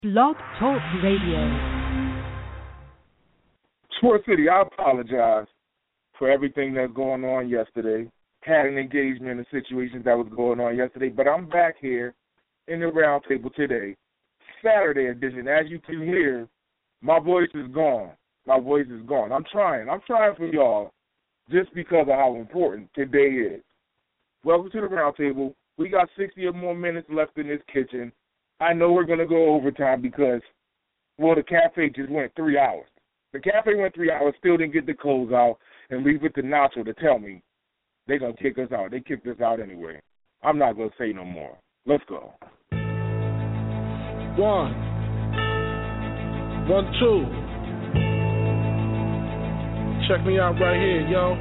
Blog Talk Radio. Sports City, I apologize for everything that's going on yesterday. Had an engagement in situations that was going on yesterday, but I'm back here in the roundtable today, Saturday edition. As you can hear, my voice is gone. My voice is gone. I'm trying for y'all just because of how important today is. Welcome to the roundtable. We got 60 or more minutes left in this kitchen. I know we're going to go overtime because, well, the cafe just went 3 hours. The cafe went 3 hours, still didn't get the clothes out, and leave it to Nacho to tell me they're going to kick us out. They kicked us out anyway. I'm not going to say no more. Let's go. 1, 1, 2. Check me out right here, yo.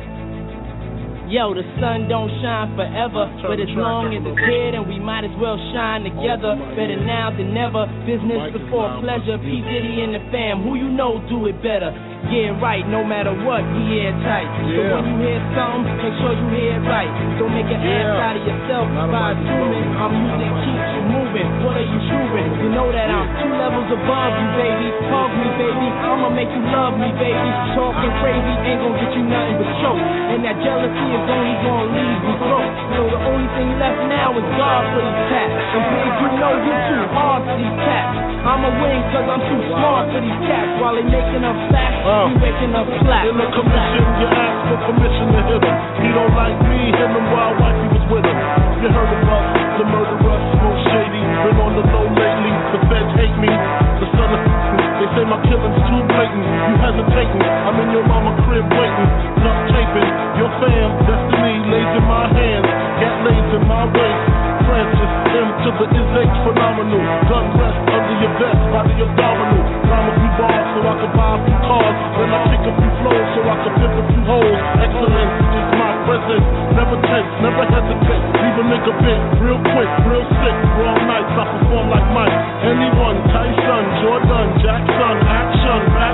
Yo, the sun don't shine forever, but as long as it's here, then we might as well shine together. Better now than never, business before pleasure. P. Diddy and the fam, who you know do it better. Yeah, right, no matter what, we airtight. So when you hear something, make sure you hear it right. Don't make an ass out of yourself by assuming our music keeps you moving. What are you proving? You know that I'm 2 levels above you, baby. Hug me, baby, I'ma make you love me, baby. Talking crazy ain't gonna get you nothing but choke. And that jealousy is only gonna leave you broke. So the only thing left now is God for these cats. And please, you know you're too hard for these cats. I'ma win cause I'm too smart for these cats. While they making up facts, we waking up flat. In the commission, you ask for permission to hit him. He don't like me, him and wild wife, he was with him. You heard of us, the murderer, Smoke Shady. Been on the low lately, the feds hate me. The son of they say my killing's too blatant. You hesitating, I'm in your mama crib waiting. Not taping, your fam, destiny lays in my hands. Gat lays in my waist. Francis, M to the is phenomenal. Gun rest under your vest, body abdominal. Climb a few bars so I can buy a few cars. Then I kick a few flows so I can pimp a few holes. Excellence is my presence. Never tense, never hesitate. Leave a nigga bent, real quick, real sick. Raw nights, I perform like Mike. Anyone, Tyson, Jordan, Jackson, action, back.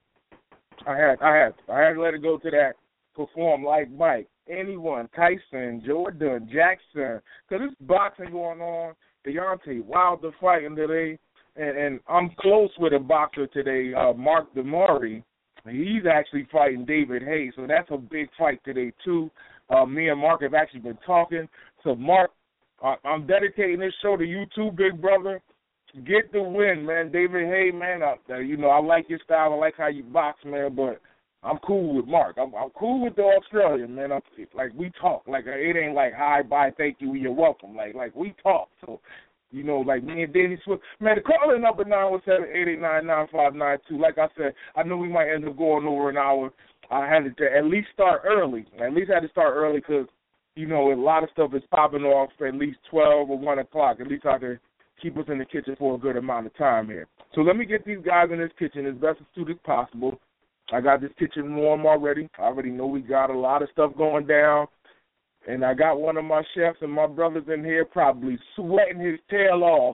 I had to let it go to that. Perform like Mike. Anyone, Tyson, Jordan, Jackson. Because there's boxing going on. Deontay Wilder fighting today. And I'm close with a boxer today, Mark Damari. He's actually fighting David Hayes. So that's a big fight today, too. Me and Mark have actually been talking. So, Mark, I'm dedicating this show to you, too, big brother. Get the win, man. David Hayes, man, I like your style. I like how you box, man, but I'm cool with Mark. I'm cool with the Australian, man. We talk. Like, it ain't like, hi, bye, thank you, you're welcome. Like we talk. So, like me and Danny Swift. Man, the call-in number 917-889-9592. Like I said, I know we might end up going over an hour. I had to at least start early. At least I had to start early because, a lot of stuff is popping off at least 12 or 1 o'clock. At least I can keep us in the kitchen for a good amount of time here. So let me get these guys in this kitchen as best as possible. I got this kitchen warm already. I already know we got a lot of stuff going down. And I got one of my chefs and my brothers in here probably sweating his tail off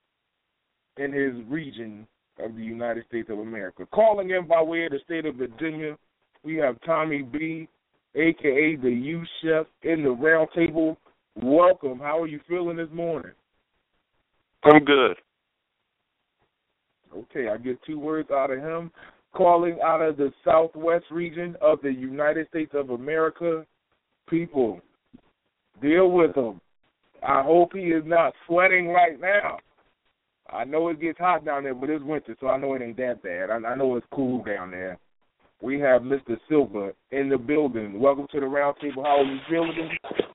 in his region of the United States of America. Calling in by way of the state of Virginia, we have Tommy B, a.k.a. the U-Chef, in the round table. Welcome. How are you feeling this morning? I'm good. Okay, I get 2 words out of him. Calling out of the southwest region of the United States of America. People, deal with him. I hope he is not sweating right now. I know it gets hot down there, but it's winter, so I know it ain't that bad. I know it's cool down there. We have Mr. Silver in the building. Welcome to the round table. How are you feeling?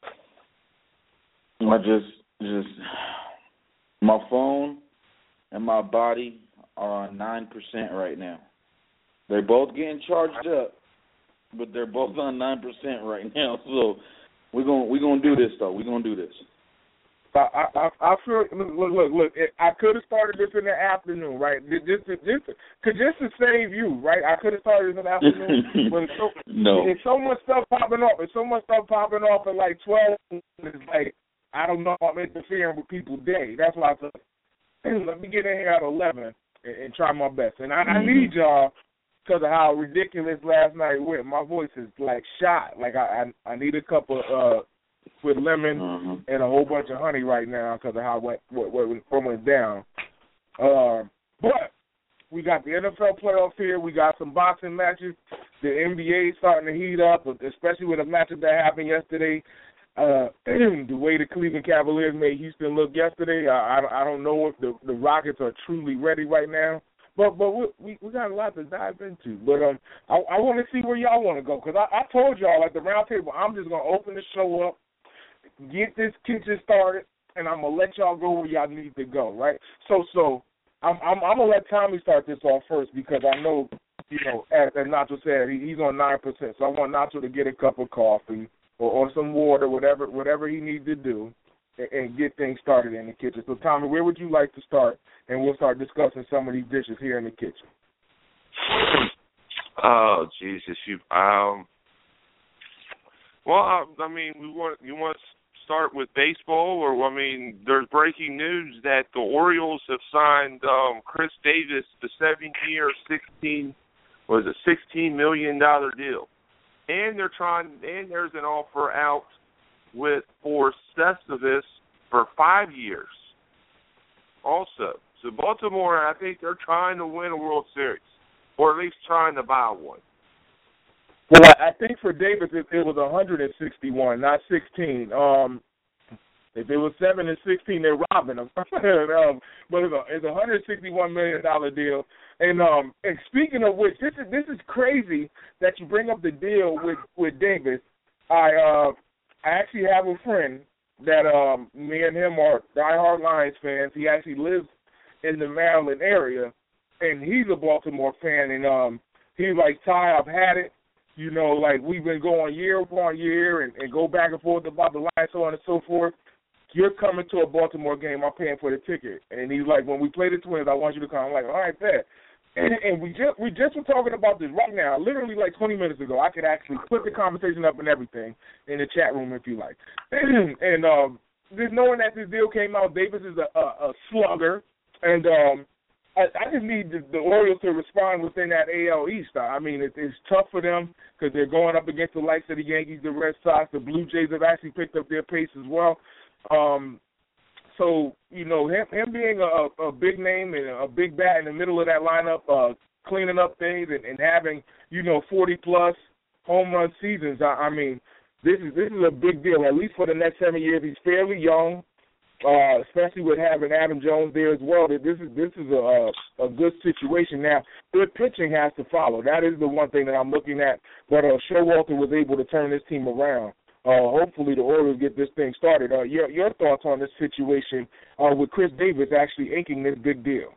I just my phone and my body are on 9% right now. They're both getting charged up, but they're both on 9% right now. So we're gonna do this though. We're gonna do this. I feel look. I could have started this in the afternoon, right? Just to save you, right? I could have started this in the afternoon, but it's so much stuff popping off. It's so much stuff popping off at like 12. It's like I don't know if I'm interfering with people's day. That's why I said let me get in here at 11 and try my best. And I need y'all. Because of how ridiculous last night went, my voice is like shot. Like I need a cup of with lemon and a whole bunch of honey right now because of how what went down. But we got the NFL playoffs here. We got some boxing matches. The NBA starting to heat up, especially with a matchup that happened yesterday. The way the Cleveland Cavaliers made Houston look yesterday, I don't know if the Rockets are truly ready right now. But we got a lot to dive into. But I want to see where y'all want to go, because I told y'all at the round table I'm just going to open the show up, get this kitchen started, and I'm going to let y'all go where y'all need to go, right? So I'm going to let Tommy start this off first, because I know, as Nacho said, he's on 9%. So I want Nacho to get a cup of coffee or some water, whatever he needs to do, and get things started in the kitchen. So, Tommy, where would you like to start? And we'll start discussing some of these dishes here in the kitchen. Oh, Jesus. You want to start with baseball, or, there's breaking news that the Orioles have signed Chris Davis to 7-year, $16 million deal. And there's an offer out for Cespedes for 5 years also. So Baltimore, I think they're trying to win a World Series, or at least trying to buy one. Well, I think for Davis it was 161, not 16. If it was 7 and 16, they're robbing him. But it's a $161 million deal. And speaking of which, this is crazy that you bring up the deal with Davis. I actually have a friend that me and him are diehard Lions fans. He actually lives in the Maryland area, and he's a Baltimore fan. And he's like, Ty, I've had it. We've been going year upon year and go back and forth about the Lions, so on and so forth. You're coming to a Baltimore game. I'm paying for the ticket. And he's like, when we play the Twins, I want you to come. I'm like, all right, bet. And we just were talking about this right now, literally like 20 minutes ago. I could actually put the conversation up and everything in the chat room if you like. And just knowing that this deal came out, Davis is a slugger. And I just need the Orioles to respond within that AL East. It's tough for them because they're going up against the likes of the Yankees, the Red Sox, the Blue Jays have actually picked up their pace as well. So, him being a big name and a big bat in the middle of that lineup, cleaning up things and having, 40-plus home run seasons, this is a big deal, at least for the next 7 years. He's fairly young, especially with having Adam Jones there as well. This is a good situation. Now, good pitching has to follow. That is the one thing that I'm looking at. But Showalter was able to turn this team around. Hopefully the Orioles get this thing started. Your thoughts on this situation with Chris Davis actually inking this big deal?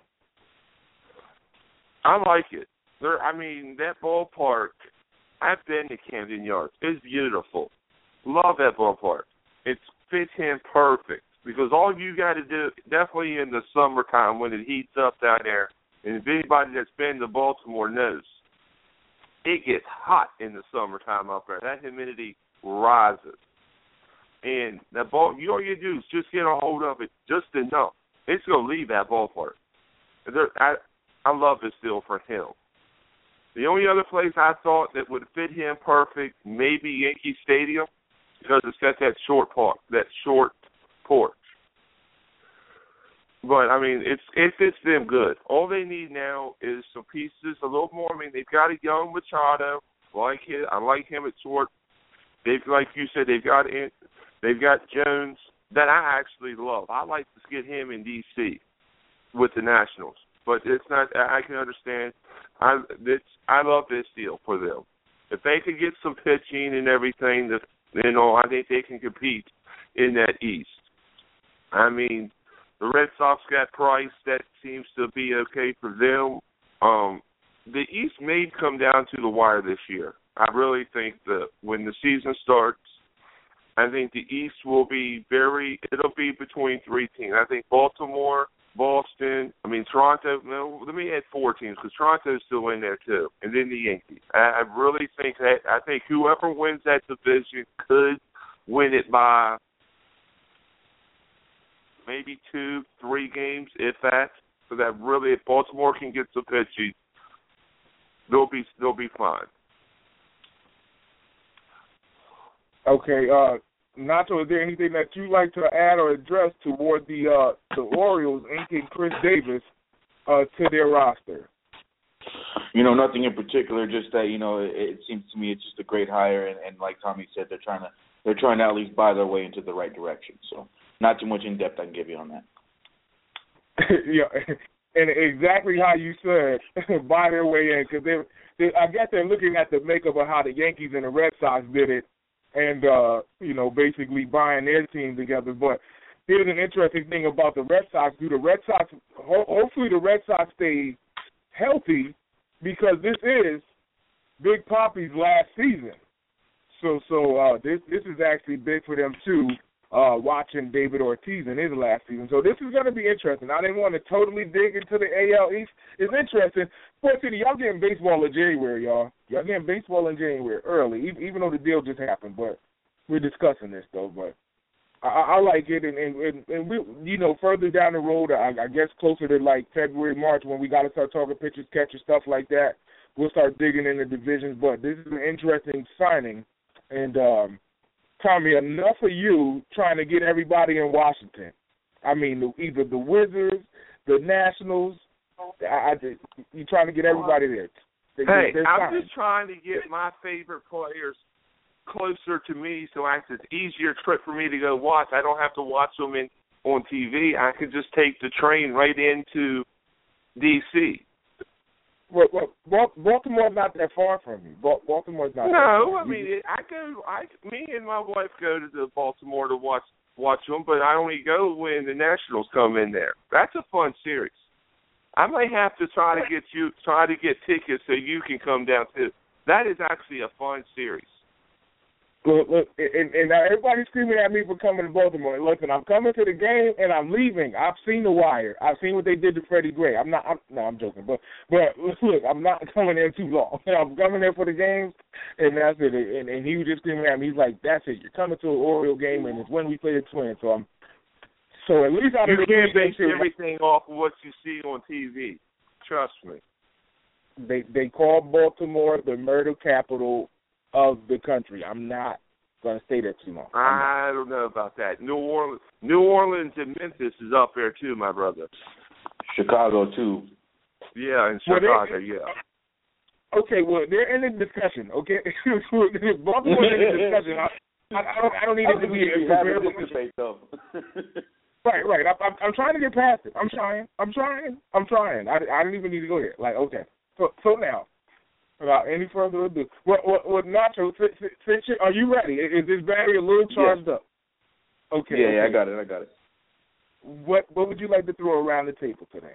I like it. That ballpark, I've been to Camden Yards. It's beautiful. Love that ballpark. It fits him perfect because all you got to do, definitely in the summertime when it heats up down there, and if anybody that's been to Baltimore knows, it gets hot in the summertime up there. That humidity rises. And that ball, all you do is just get a hold of it just enough. It's going to leave that ballpark. I love this deal for him. The only other place I thought that would fit him perfect, maybe Yankee Stadium, because it's got that short porch. But, it fits them good. All they need now is some pieces, a little more. They've got a young Machado. I like him at short. Like you said, they've got Jones that I actually love. I like to get him in D.C. with the Nationals, but it's not. I can understand. I love this deal for them. If they could get some pitching and everything, I think they can compete in that East. The Red Sox got Price. That seems to be okay for them. The East may come down to the wire this year. I really think that when the season starts, I think the East will be it'll be between three teams. I think Baltimore, Boston, Toronto. No, let me add 4 teams because Toronto's still in there too, and then the Yankees. I really think that. I think whoever wins that division could win it by maybe 2-3 games, if that. So that really, if Baltimore can get some pitching, they'll be fine. Okay, Nacho, is there anything that you'd like to add or address toward the Orioles inking Chris Davis to their roster? Nothing in particular. Just that it seems to me it's just a great hire, and like Tommy said, they're trying to at least buy their way into the right direction. So not too much in depth I can give you on that. Yeah, and exactly how you said, buy their way in, because I guess they're looking at the makeup of how the Yankees and the Red Sox did it, and basically buying their team together. But here's an interesting thing about the Red Sox. Hopefully the Red Sox stay healthy, because this is Big Papi's last season. So this is actually big for them too, watching David Ortiz in his last season. So this is going to be interesting. I didn't want to totally dig into the AL East. It's interesting. Sports City, y'all getting baseball in January, y'all. Y'all getting baseball in January early, even though the deal just happened. But we're discussing this though. But I like it, and we, further down the road, I guess closer to like February, March, when we got to start talking pitchers, catchers, stuff like that, we'll start digging into divisions. But this is an interesting signing, and Tommy, enough of you trying to get everybody in Washington. I mean, either the Wizards, the Nationals. You're trying to get everybody there. I'm just trying to get my favorite players closer to me, so it's an easier trip for me to go watch. I don't have to watch them on TV. I can just take the train right into D.C. Well, Baltimore's not that far from you. Baltimore's not. No, I mean, me and my wife go to Baltimore to watch them, but I only go when the Nationals come in there. That's a fun series. I might have to try to get tickets so you can come down too. That is actually a fun series. Look, and now everybody's screaming at me for coming to Baltimore. Listen, I'm coming to the game and I'm leaving. I've seen The Wire. I've seen what they did to Freddie Gray. I'm joking. But look, I'm not coming there too long. I'm coming there for the games, and that's it. And he was just screaming at me. He's like, "That's it. You're coming to an Oriole game, and it's when we play the Twins." So at least you can't base everything off of what you see on TV. Trust me. They call Baltimore the murder capital of the country. I'm not going to stay there too long. I don't know about that. New Orleans and Memphis is up there too, my brother. Chicago too. Yeah, in Chicago, Okay, well, they're in the discussion, okay? Baltimore's in the discussion. I don't need it to be a debate, though. Right. I'm trying to get past it. I'm trying. I don't even need to go there. Like, okay. So now, without any further ado, what Nacho, are you ready? Is this battery a little charged up? Okay. Yeah, I got it. What would you like to throw around the table today?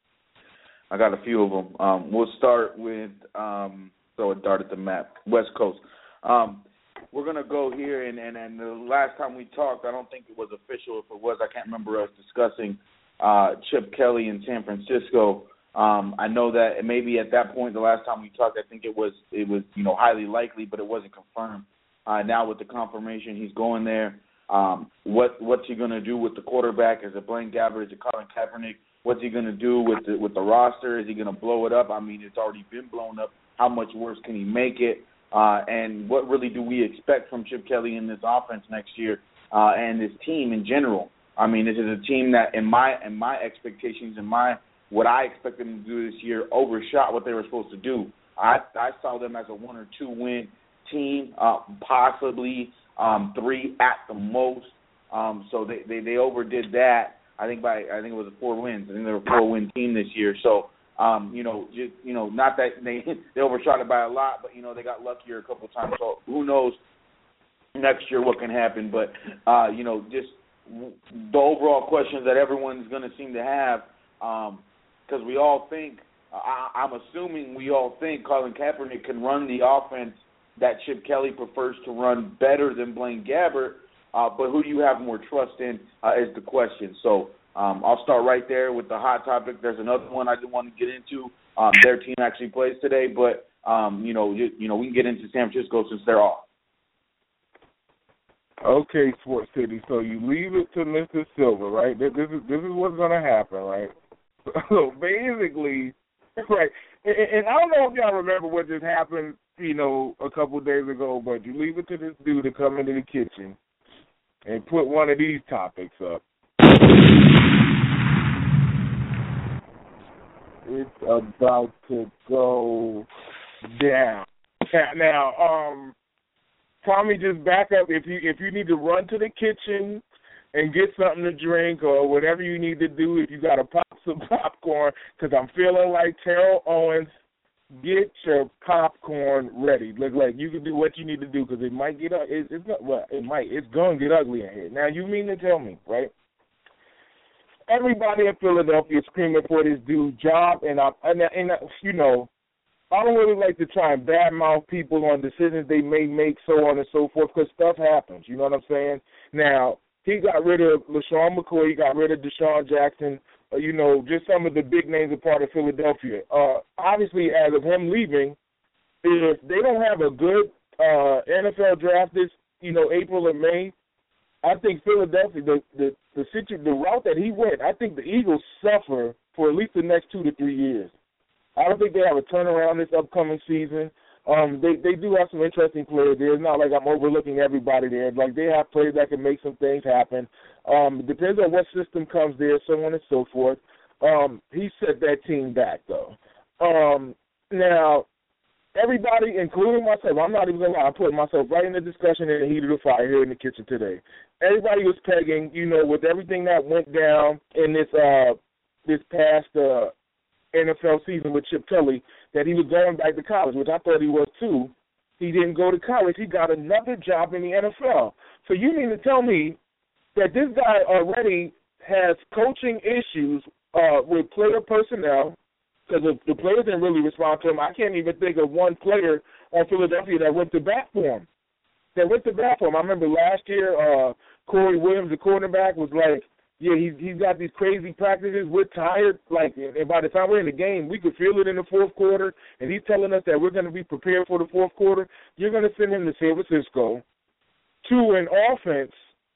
I got a few of them. We'll start with throw a dart at the map, West Coast. We're going to go here, and the last time we talked, I don't think it was official. If it was, I can't remember us discussing Chip Kelly in San Francisco. I know that maybe at that point, the last time we talked, I think it was highly likely, but it wasn't confirmed. Now with the confirmation, he's going there. What's he going to do with the quarterback? Is it Blaine Gabbert? Is it Colin Kaepernick? What's he going to do with the roster? Is he going to blow it up? I mean, it's already been blown up. How much worse can he make it? And what really do we expect from Chip Kelly in this offense next year and this team in general? I mean, this is a team that, in my expectations, what I expected them to do this year, overshot what they were supposed to do. I saw them as a 1 or 2 win team, possibly 3 at the most. So they overdid that. I think it was 4 wins. I think they were a 4-win team this year. So. Not that they overshot it by a lot, but they got luckier a couple of times. So who knows next year what can happen? But just the overall questions that everyone's going to seem to have, because we all think, I'm assuming we all think Colin Kaepernick can run the offense that Chip Kelly prefers to run better than Blaine Gabbert. But who do you have more trust in is the question. So. I'll start right there with the hot topic. There's another one I didn't want to get into. Their team actually plays today, but we can get into San Francisco since they're off. Okay, Sports City. So you leave it to Mr. Silver, right? This is what's going to happen, right? So basically, right. And I don't know if y'all remember what just happened, a couple of days ago, but you leave it to this dude to come into the kitchen and put one of these topics up. It's about to go down. Now, Tommy, just back up. If you need to run to the kitchen and get something to drink or whatever you need to do, if you got to pop some popcorn, because I'm feeling like Terrell Owens, get your popcorn ready. Look like you can do what you need to do because it might get it's going to get ugly in here. Now, you mean to tell me, right? Everybody in Philadelphia is screaming for this dude's job, and you know, I don't really like to try and badmouth people on decisions they may make, so on and so forth, because stuff happens. You know what I'm saying? Now, he got rid of LaShawn McCoy, he got rid of Deshaun Jackson, you know, just some of the big names are part of Philadelphia. Obviously, as of him leaving, if they don't have a good NFL draft this, you know, April or May, I think Philadelphia, the route that he went, I think the Eagles suffer for at least the next 2 to 3 years. I don't think they have a turnaround this upcoming season. They do have some interesting players there. It's not like I'm overlooking everybody there. Like, they have players that can make some things happen. It depends on what system comes there, so on and so forth. He set that team back, though. Now, everybody, including myself, I'm not even going to lie, I'm putting myself right in the discussion in the heat of the fire here in the kitchen today. Everybody was pegging, you know, with everything that went down in this past NFL season with Chip Kelly, that he was going back to college, which I thought he was too. He didn't go to college. He got another job in the NFL. So you mean to tell me that this guy already has coaching issues with player personnel, because the players didn't really respond to him. I can't even think of one player on Philadelphia that went to bat for him. I remember last year, Corey Williams, the quarterback, was like, yeah, he's got these crazy practices. We're tired. Like, and by the time we're in the game, we could feel it in the fourth quarter, and he's telling us that we're going to be prepared for the fourth quarter. You're going to send him to San Francisco to an offense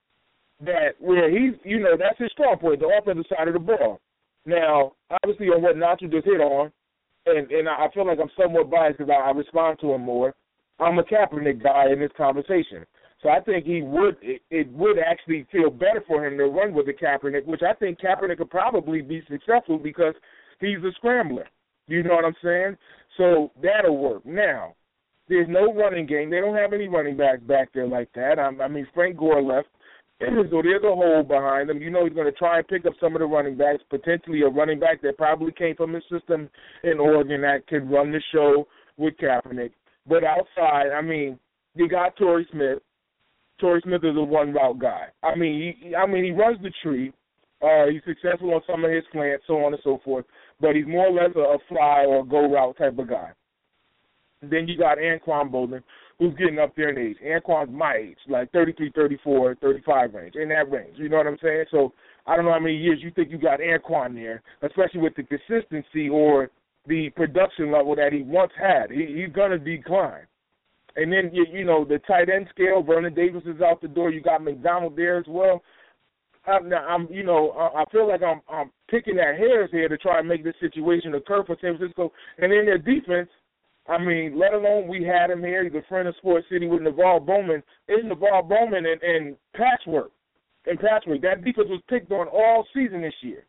where he's, you know, that's his strong point, the offensive side of the ball. Now, obviously, on what Nacho just hit on, and I feel like I'm somewhat biased because I respond to him more, I'm a Kaepernick guy in this conversation. So I think it would actually feel better for him to run with the Kaepernick, which I think Kaepernick could probably be successful because he's a scrambler. You know what I'm saying? So that'll work. Now, there's no running game. They don't have any running backs back there like that. I mean, Frank Gore left. So there's a hole behind him. You know he's going to try and pick up some of the running backs, potentially a running back that probably came from his system in Oregon that can run the show with Kaepernick. But outside, I mean, you got Torrey Smith. Torrey Smith is a one-route guy. I mean, he runs the tree. He's successful on some of his slants, so on and so forth. But he's more or less a fly or go route type of guy. Then you got Anquan Boldin, who's getting up there in age. Anquan's my age, like 33, 34, 35 range, in that range. You know what I'm saying? So I don't know how many years you think you got Anquan there, especially with the consistency or the production level that he once had. He's going to decline. And then, you know, the tight end scale, Vernon Davis is out the door. You got McDonald there as well. I feel like I'm picking at hairs here to try and make this situation occur for San Francisco. And then their defense, I mean, let alone we had him here. He's a friend of Sports City with Navarre Bowman. It's Navarre Bowman and patchwork. That defense was picked on all season this year.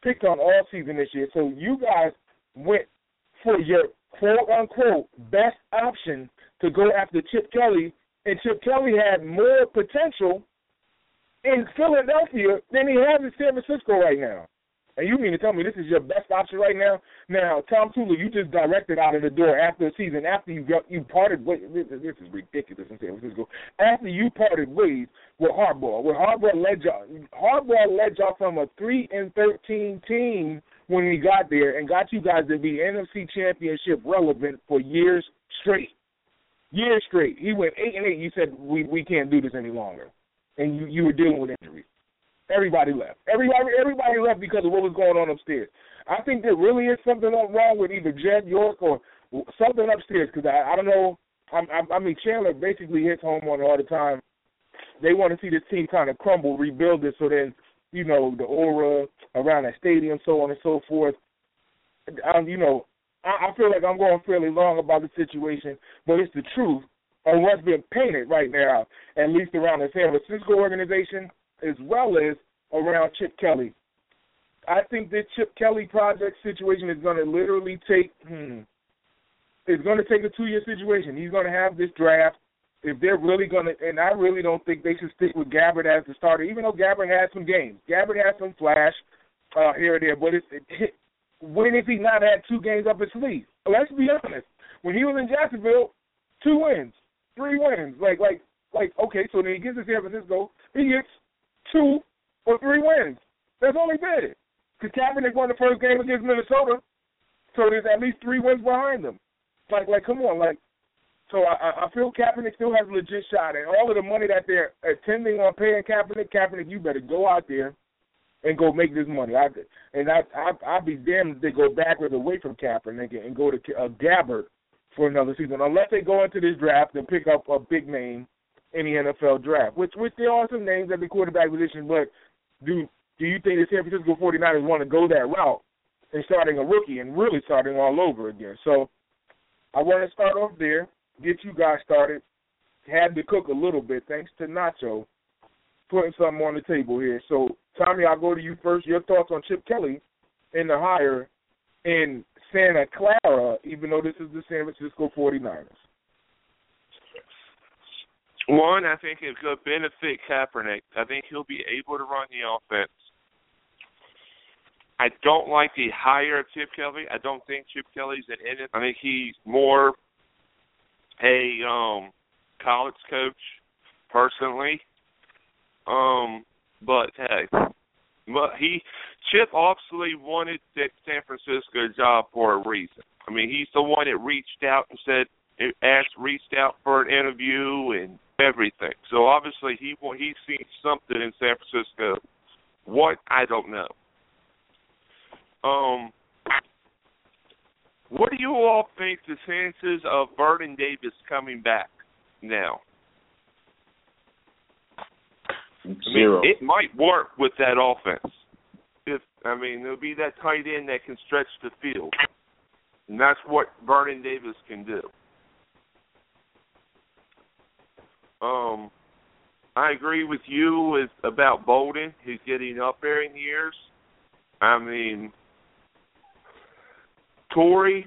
So you guys went for your quote-unquote best option to go after Chip Kelly, and Chip Kelly had more potential in Philadelphia than he has in San Francisco right now. And you mean to tell me this is your best option right now? Now, Tom Tula, you just directed out of the door after the season, after you parted ways. This is ridiculous in San Francisco. After you parted ways with Harbaugh, Harbaugh led y'all from a 3-13 team when he got there and got you guys to be NFC Championship relevant for years straight. He went 8-8. You said we can't do this any longer, and you were dealing with injuries. Everybody left. Everybody left because of what was going on upstairs. I think there really is something wrong with either Jed York or something upstairs because I don't know. I mean, Chandler basically hits home on it all the time. They want to see this team kind of crumble, rebuild it, so then, you know, the aura around that stadium, so on and so forth. I feel like I'm going fairly long about the situation, but it's the truth on what's been painted right now, at least around the San Francisco organization, as well as around Chip Kelly. I think this Chip Kelly project situation is going to literally take. It's going to take a 2-year situation. He's going to have this draft. If they're really going to, and I really don't think they should stick with Gabbert as the starter, even though Gabbert had some games. Gabbert had some flash here and there, but when has he not had 2 games up his sleeve? Let's be honest. When he was in Jacksonville, 2 wins, 3 wins. Like, okay, so then he gets to San Francisco, he gets 2 or 3 wins. That's all he did. Because Kaepernick won the first game against Minnesota, so there's at least 3 wins behind him. Like, come on, so I feel Kaepernick still has a legit shot, and all of the money that they're intending on paying Kaepernick, you better go out there and go make this money. I'd be damned if they go backwards away from Kaepernick and go to Gabbert for another season, unless they go into this draft and pick up a big name in the NFL draft, which there are some names at the quarterback position, but do you think the San Francisco 49ers want to go that route and starting a rookie and really starting all over again? So I want to start off there, get you guys started. Had to cook a little bit, thanks to Nacho, putting something on the table here. So, Tommy, I'll go to you first. Your thoughts on Chip Kelly in the hire in Santa Clara, even though this is the San Francisco 49ers. One, I think it could benefit Kaepernick. I think he'll be able to run the offense. I don't like the hire of Chip Kelly. I don't think Chip Kelly's an idiot. I think he's more a college coach, personally. But hey, Chip obviously wanted that San Francisco job for a reason. I mean, he's the one that reached out and reached out for an interview and everything. So obviously he's seen something in San Francisco. What, I don't know. What do you all think the chances of Vernon Davis coming back now? 0. It might work with that offense. It'll be that tight end that can stretch the field. And that's what Vernon Davis can do. I agree with you about Bolden. He's getting up there in years. I mean, Torrey,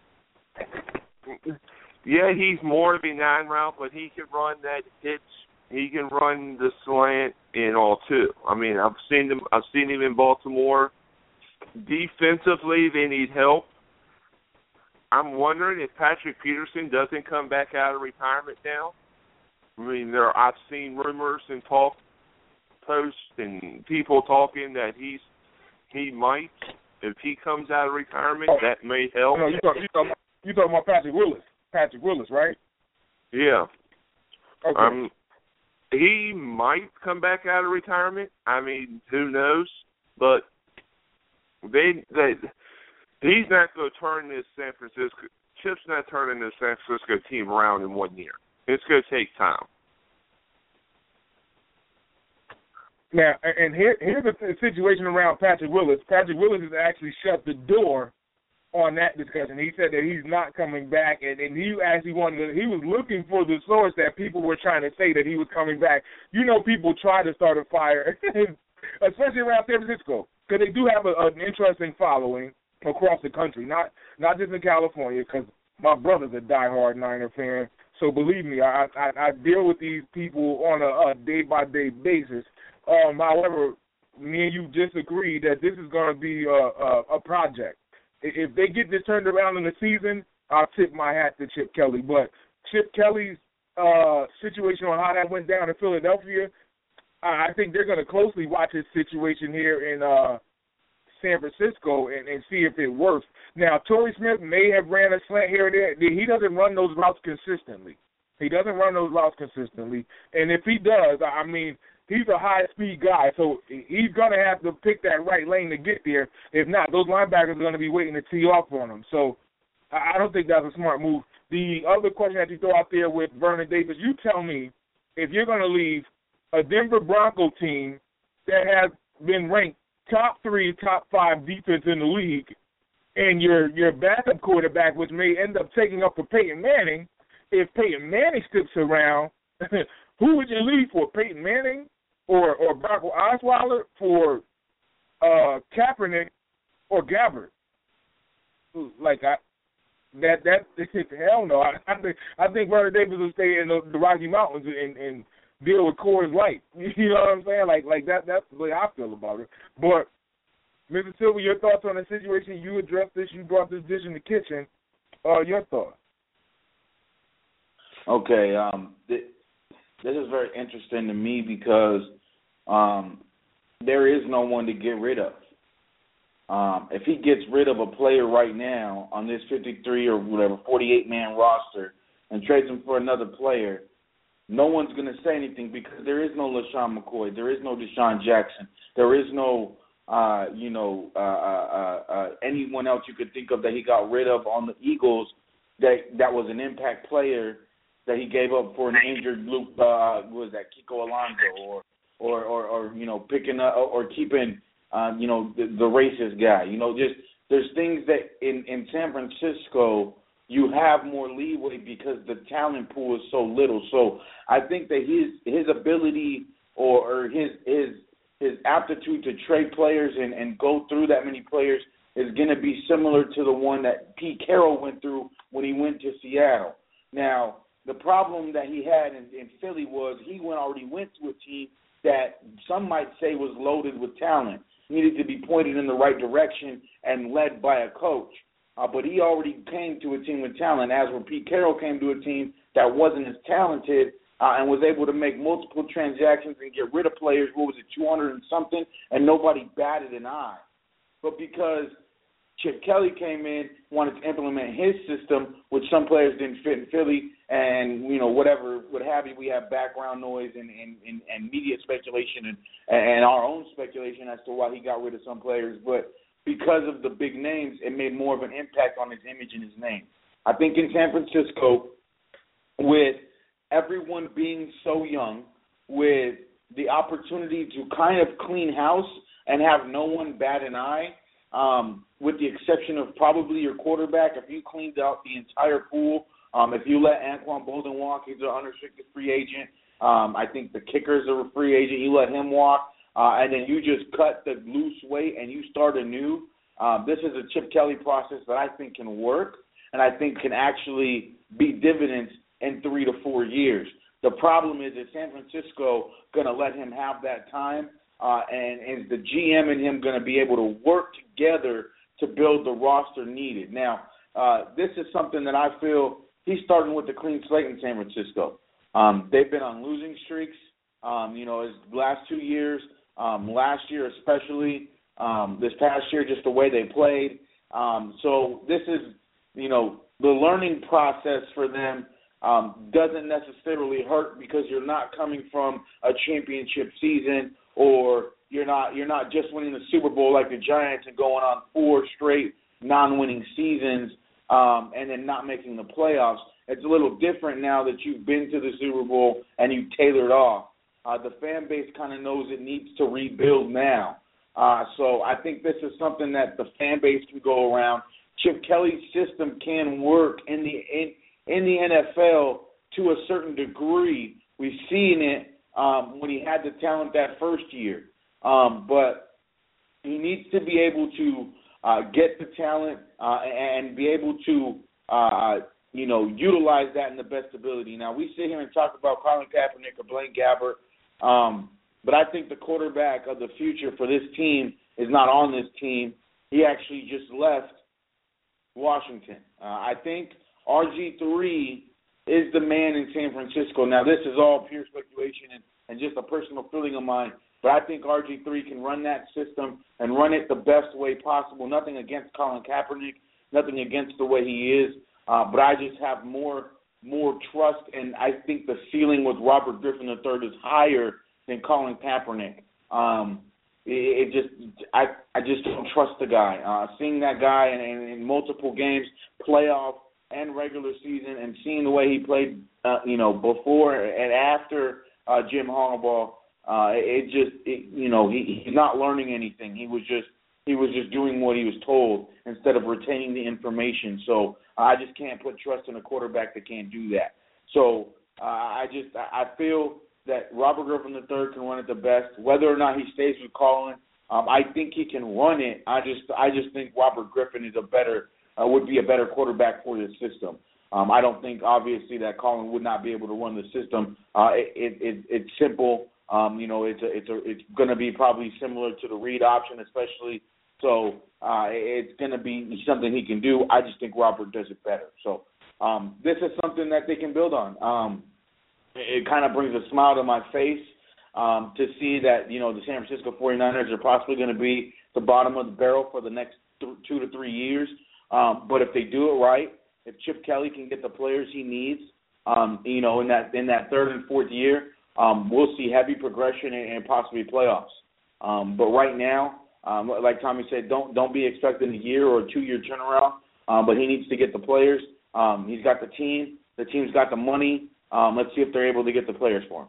yeah, he's more of a 9 route, but he can run that hitch. He can run the slant and all too. I mean, I've seen him in Baltimore. Defensively, they need help. I'm wondering if Patrick Peterson doesn't come back out of retirement now. I mean, I've seen rumors and posts and people talking that he might, if he comes out of retirement, that may help. No, you talking about Patrick Willis. Patrick Willis, right? Yeah. Okay. He might come back out of retirement. I mean, who knows? But he's not going to turn this Chip's not turning this San Francisco team around in 1 year. It's going to take time. Now, and here's the situation around Patrick Willis. Patrick Willis has actually shut the door on that discussion. He said that he's not coming back, and he actually he was looking for the source that people were trying to say that he was coming back. You know, people try to start a fire, especially around San Francisco, because they do have an interesting following across the country, not just in California, because my brother's a diehard Niner fan. So believe me, I deal with these people on a day-by-day basis. However, me and you just agreed that this is going to be a project. If they get this turned around in the season, I'll tip my hat to Chip Kelly. But Chip Kelly's situation on how that went down in Philadelphia, I think they're going to closely watch his situation here in San Francisco and see if it works. Now, Torrey Smith may have ran a slant here and there. He doesn't run those routes consistently. And if he does, I mean, he's a high-speed guy, so he's going to have to pick that right lane to get there. If not, those linebackers are going to be waiting to tee off on him. So I don't think that's a smart move. The other question that you throw out there with Vernon Davis, you tell me, if you're going to leave a Denver Bronco team that has been ranked top 3, top 5 defense in the league, and your backup quarterback, which may end up taking up for Peyton Manning, if Peyton Manning sticks around, who would you leave for, Peyton Manning or Brock Osweiler for Kaepernick or Gabbert. Like hell no. I think Vernon Davis will stay in the Rocky Mountains and deal with Coors Light. You know what I'm saying? Like that's the way I feel about it. But Mr. Silver, your thoughts on the situation? You addressed this. You brought this dish in the kitchen. Your thoughts? Okay. This is very interesting to me because there is no one to get rid of. If he gets rid of a player right now on this 53 or whatever 48-man roster and trades him for another player, no one's going to say anything because there is no LaShawn McCoy, there is no Deshaun Jackson, there is no anyone else you could think of that he got rid of on the Eagles that was an impact player that he gave up for an injured Luke Kiko Alonso or picking up or keeping the racist guy. Just there's things that in San Francisco you have more leeway because the talent pool is so little. So I think that his ability or his aptitude to trade players and go through that many players is going to be similar to the one that Pete Carroll went through when he went to Seattle. Now, the problem that he had in Philly was he already went to a team that some might say was loaded with talent, needed to be pointed in the right direction and led by a coach. But he already came to a team with talent, as where Pete Carroll came to a team that wasn't as talented and was able to make multiple transactions and get rid of players, 200 and something, and nobody batted an eye. But because Chip Kelly came in, wanted to implement his system, which some players didn't fit in Philly, and what have you. We have background noise and media speculation and our own speculation as to why he got rid of some players. But because of the big names, it made more of an impact on his image and his name. I think in San Francisco, with everyone being so young, with the opportunity to kind of clean house and have no one bat an eye, with the exception of probably your quarterback, if you cleaned out the entire pool, if you let Anquan Bolden walk, he's an unrestricted free agent. I think the kicker's a free agent. You let him walk, and then you just cut the loose weight and you start anew. This is a Chip Kelly process that I think can work and I think can actually be dividends in 3 to 4 years. The problem is San Francisco going to let him have that time, and is the GM and him going to be able to work together to build the roster needed? Now, this is something that I feel he's starting with a clean slate in San Francisco. They've been on losing streaks, his last 2 years, last year especially, this past year, just the way they played. So this is, the learning process for them doesn't necessarily hurt because you're not coming from a championship season, or you're not just winning the Super Bowl like the Giants and going on 4 straight non-winning seasons and then not making the playoffs. It's a little different now that you've been to the Super Bowl and you've tailored off. The fan base kind of knows it needs to rebuild now. So I think this is something that the fan base can go around. Chip Kelly's system can work in the NFL to a certain degree. We've seen it when he had the talent that first year. But he needs to be able to get the talent and be able to, utilize that in the best ability. Now, we sit here and talk about Colin Kaepernick or Blaine Gabbert, but I think the quarterback of the future for this team is not on this team. He actually just left Washington. I think RG3 is the man in San Francisco. Now, this is all pure speculation and just a personal feeling of mine, but I think RG3 can run that system and run it the best way possible. Nothing against Colin Kaepernick, nothing against the way he is, but I just have more trust, and I think the ceiling with Robert Griffin III is higher than Colin Kaepernick. I just don't trust the guy. Seeing that guy in multiple games, playoff and regular season, and seeing the way he played, before and after Jim Harbaugh, he's not learning anything. He was just doing what he was told instead of retaining the information. So I just can't put trust in a quarterback that can't do that. So I feel that Robert Griffin III can run it the best. Whether or not he stays with Colin, I think he can run it. I just think Robert Griffin is would be a better quarterback for this system. I don't think, obviously, that Colin would not be able to run the system. It's simple. It's going to be probably similar to the read option, especially. So it's going to be something he can do. I just think Robert does it better. So this is something that they can build on. It kind of brings a smile to my face to see that, the San Francisco 49ers are possibly going to be the bottom of the barrel for the next 2 to 3 years. But if they do it right, if Chip Kelly can get the players he needs, in that third and fourth year, we'll see heavy progression and possibly playoffs. But right now, like Tommy said, don't be expecting a year or a 2-year turnaround. But he needs to get the players. He's got the team. The team's got the money. Let's see if they're able to get the players for him.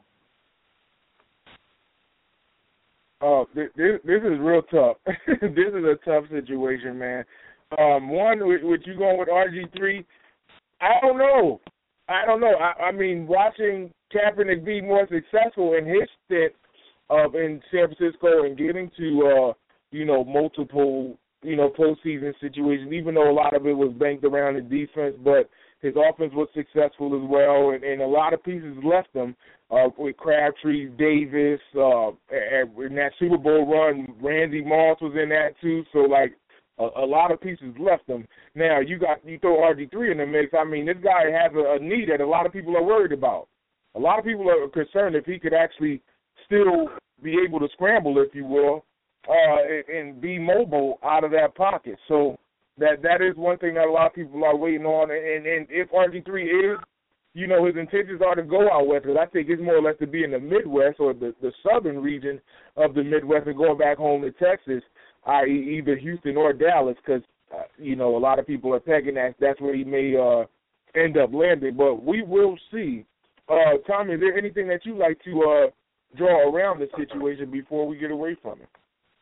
Oh, this is real tough. This is a tough situation, man. One, with you going with RG3, I don't know. I mean, watching Kaepernick be more successful in his stint in San Francisco and getting to, multiple, postseason situations, even though a lot of it was banked around his defense, but his offense was successful as well, and a lot of pieces left him with Crabtree, Davis, and in that Super Bowl run, Randy Moss was in that too, so, a lot of pieces left him. Now, you throw RG3 in the mix. I mean, this guy has a knee that a lot of people are worried about. A lot of people are concerned if he could actually still be able to scramble, if you will, and be mobile out of that pocket. So that is one thing that a lot of people are waiting on. And if RG3 is, his intentions are to go out west, because I think it's more or less to be in the Midwest or the southern region of the Midwest and going back home to Texas, i.e. either Houston or Dallas, because, a lot of people are pegging that's where he may end up landing. But we will see. Tommy, is there anything that you like to draw around the situation before we get away from it?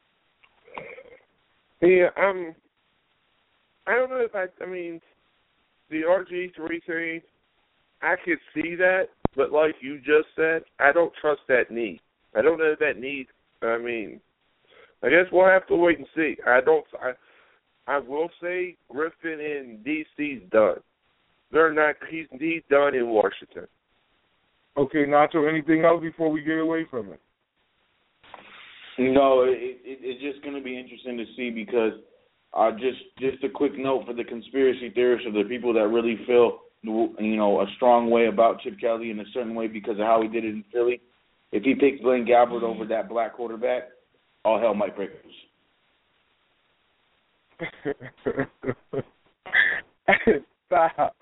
Yeah, I don't know if the RG3 thing, I could see that, but like you just said, I don't trust that knee. I don't know if that knee, I guess we'll have to wait and see. I will say Griffin in DC's done. He's done in Washington. Okay, Nacho, anything else before we get away from it? No, it's just going to be interesting to see because just a quick note for the conspiracy theorists or the people that really feel, a strong way about Chip Kelly in a certain way because of how he did it in Philly. If he picks Blaine Gabbert over that black quarterback, all hell might break loose. Stop.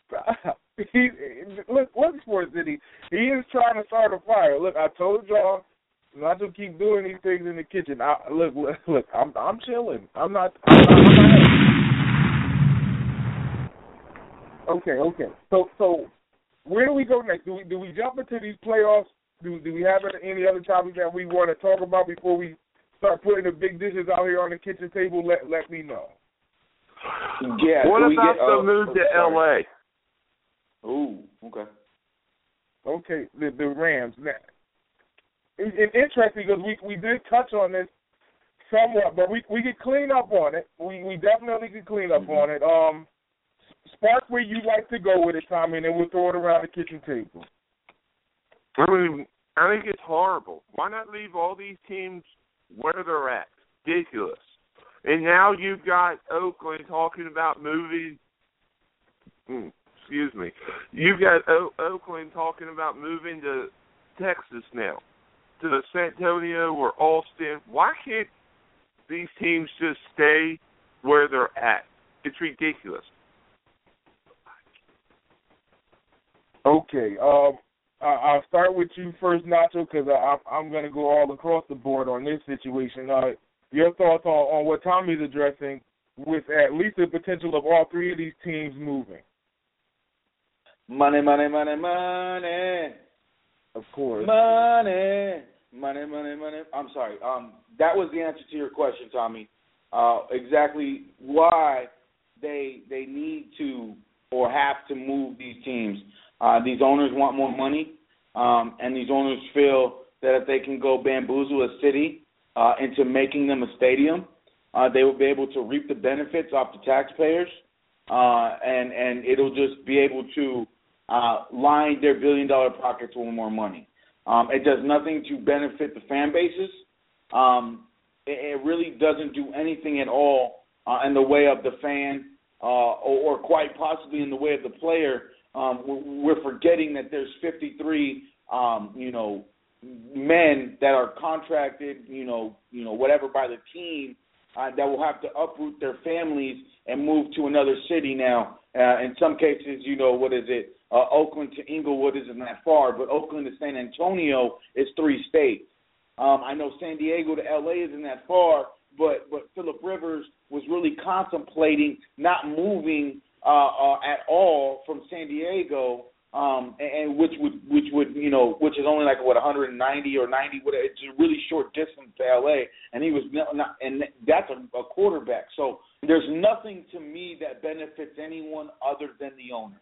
Look, Sports City. He is trying to start a fire. Look, I told y'all not to keep doing these things in the kitchen. Look. I'm chilling. I'm not. Okay. So where do we go next? Do we jump into these playoffs? Do we have any other topics that we want to talk about before we start putting the big dishes out here on the kitchen table? Let me know. Yeah. What about the move to LA? Ooh, okay. Okay, the Rams. Now, it's interesting because we did touch on this somewhat, but we could clean up on it. We definitely could clean up on it. Spark where you like to go with it, Tommy, and then we'll throw it around the kitchen table. I think it's horrible. Why not leave all these teams where they're at? Ridiculous. And now you've got Oakland talking about moving. Excuse me. You've got Oakland talking about moving to Texas now, to San Antonio or Austin. Why can't these teams just stay where they're at? It's ridiculous. Okay. I'll start with you first, Nacho, because I'm going to go all across the board on this situation. Your thoughts on what Tommy's addressing with at least the potential of all three of these teams moving? Money. Of course. Money. I'm sorry. That was the answer to your question, Tommy. Exactly why they need to or have to move these teams. These owners want more money, and these owners feel that if they can go bamboozle a city into making them a stadium. They will be able to reap the benefits off the taxpayers, and it'll just be able to line their billion-dollar pockets with more money. It does nothing to benefit the fan bases. It really doesn't do anything at all in the way of the fan or quite possibly in the way of the player. We're forgetting that there's 53, men that are contracted, whatever by the team that will have to uproot their families and move to another city now. In some cases, Oakland to Inglewood isn't that far, but Oakland to San Antonio is 3 states. I know San Diego to L.A. isn't that far, but Phillip Rivers was really contemplating not moving at all from San Diego, and which is only like 190 or 90. It's a really short distance to L.A. And he was not, and that's a quarterback. So there's nothing to me that benefits anyone other than the owners.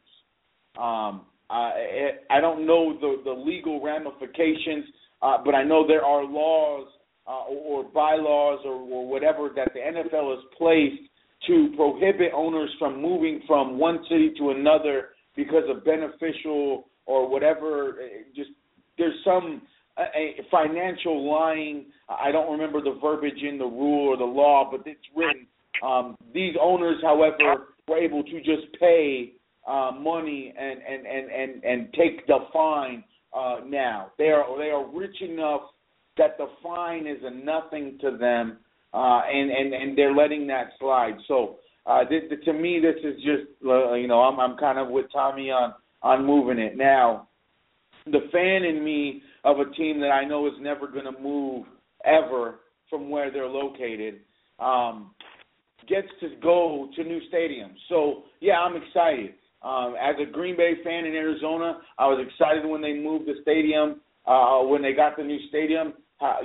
I don't know the legal ramifications, but I know there are laws or bylaws or whatever that the NFL has placed to prohibit owners from moving from one city to another because of beneficial or whatever. Just there's some a financial lying. I don't remember the verbiage in the rule or the law, but it's written. These owners, however, were able to just pay money and take the fine now. They are rich enough that the fine is a nothing to them, and they're letting that slide. So to me, this is just I'm kind of with Tommy on moving it. Now, the fan in me of a team that I know is never going to move ever from where they're located gets to go to new stadiums. So yeah, I'm excited. As a Green Bay fan in Arizona, I was excited when they moved the stadium, when they got the new stadium.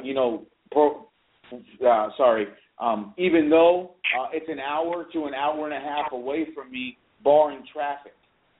Even though it's an hour to an hour and a half away from me, barring traffic.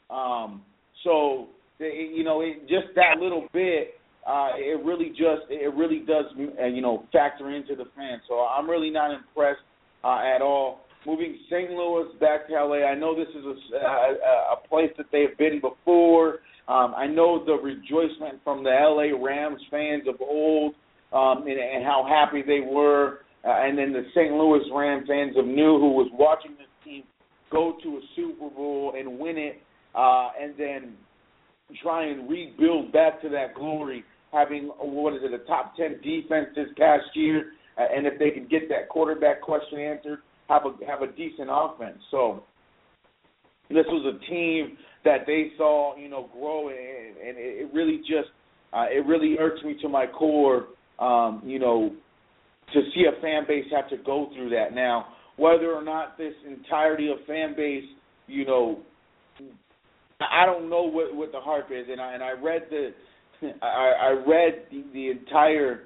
Just that little bit, it really does factor into the fans. So I'm really not impressed at all. Moving St. Louis back to LA, I know this is a place that they've been before. I know the rejoicement from the LA Rams fans of old, and how happy they were, and then the St. Louis Rams fans of new who was watching this team go to a Super Bowl and win it, and then try and rebuild back to that glory, having a top 10 defense this past year, and if they could get that quarterback question answered, have a decent offense. So this was a team that they saw, grow, and it really just it really irks me to my core, to see a fan base have to go through that. Now, whether or not this entirety of fan base, I don't know what the harp is, and I read the entire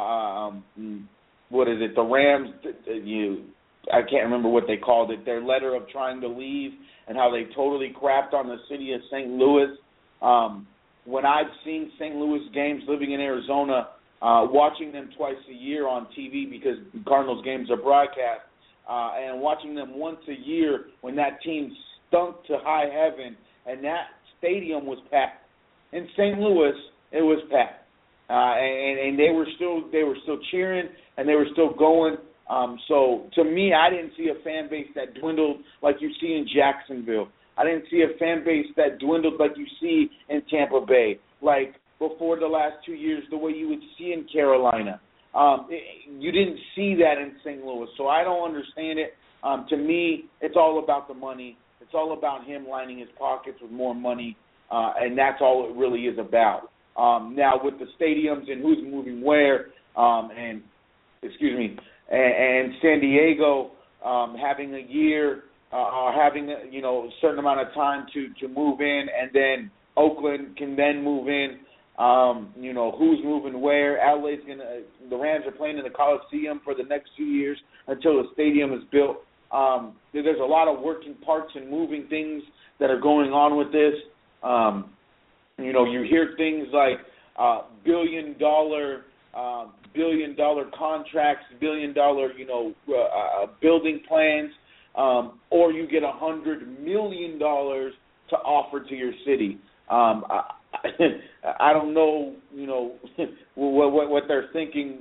the Rams, I can't remember what they called it, their letter of trying to leave and how they totally crapped on the city of St. Louis. When I've seen St. Louis games living in Arizona, watching them twice a year on TV because Cardinals games are broadcast, and watching them once a year when that team stunk to high heaven and that stadium was packed. In St. Louis, it was packed. And they were still cheering and they were still going. So to me, I didn't see a fan base that dwindled like you see in Jacksonville. I didn't see a fan base that dwindled like you see in Tampa Bay, like before the last 2 years, the way you would see in Carolina. You didn't see that in St. Louis, so I don't understand it. To me, it's all about the money. It's all about him lining his pockets with more money, and that's all it really is about. Now with the stadiums and who's moving where, and San Diego having a year, having a certain amount of time to move in, and then Oakland can then move in. Who's moving where? The Rams are playing in the Coliseum for the next 2 years until the stadium is built. There's a lot of working parts and moving things that are going on with this. You hear things like billion-dollar billion-dollar contracts, billion-dollar, building plans, or you get $100 million to offer to your city. I don't know, what they're thinking.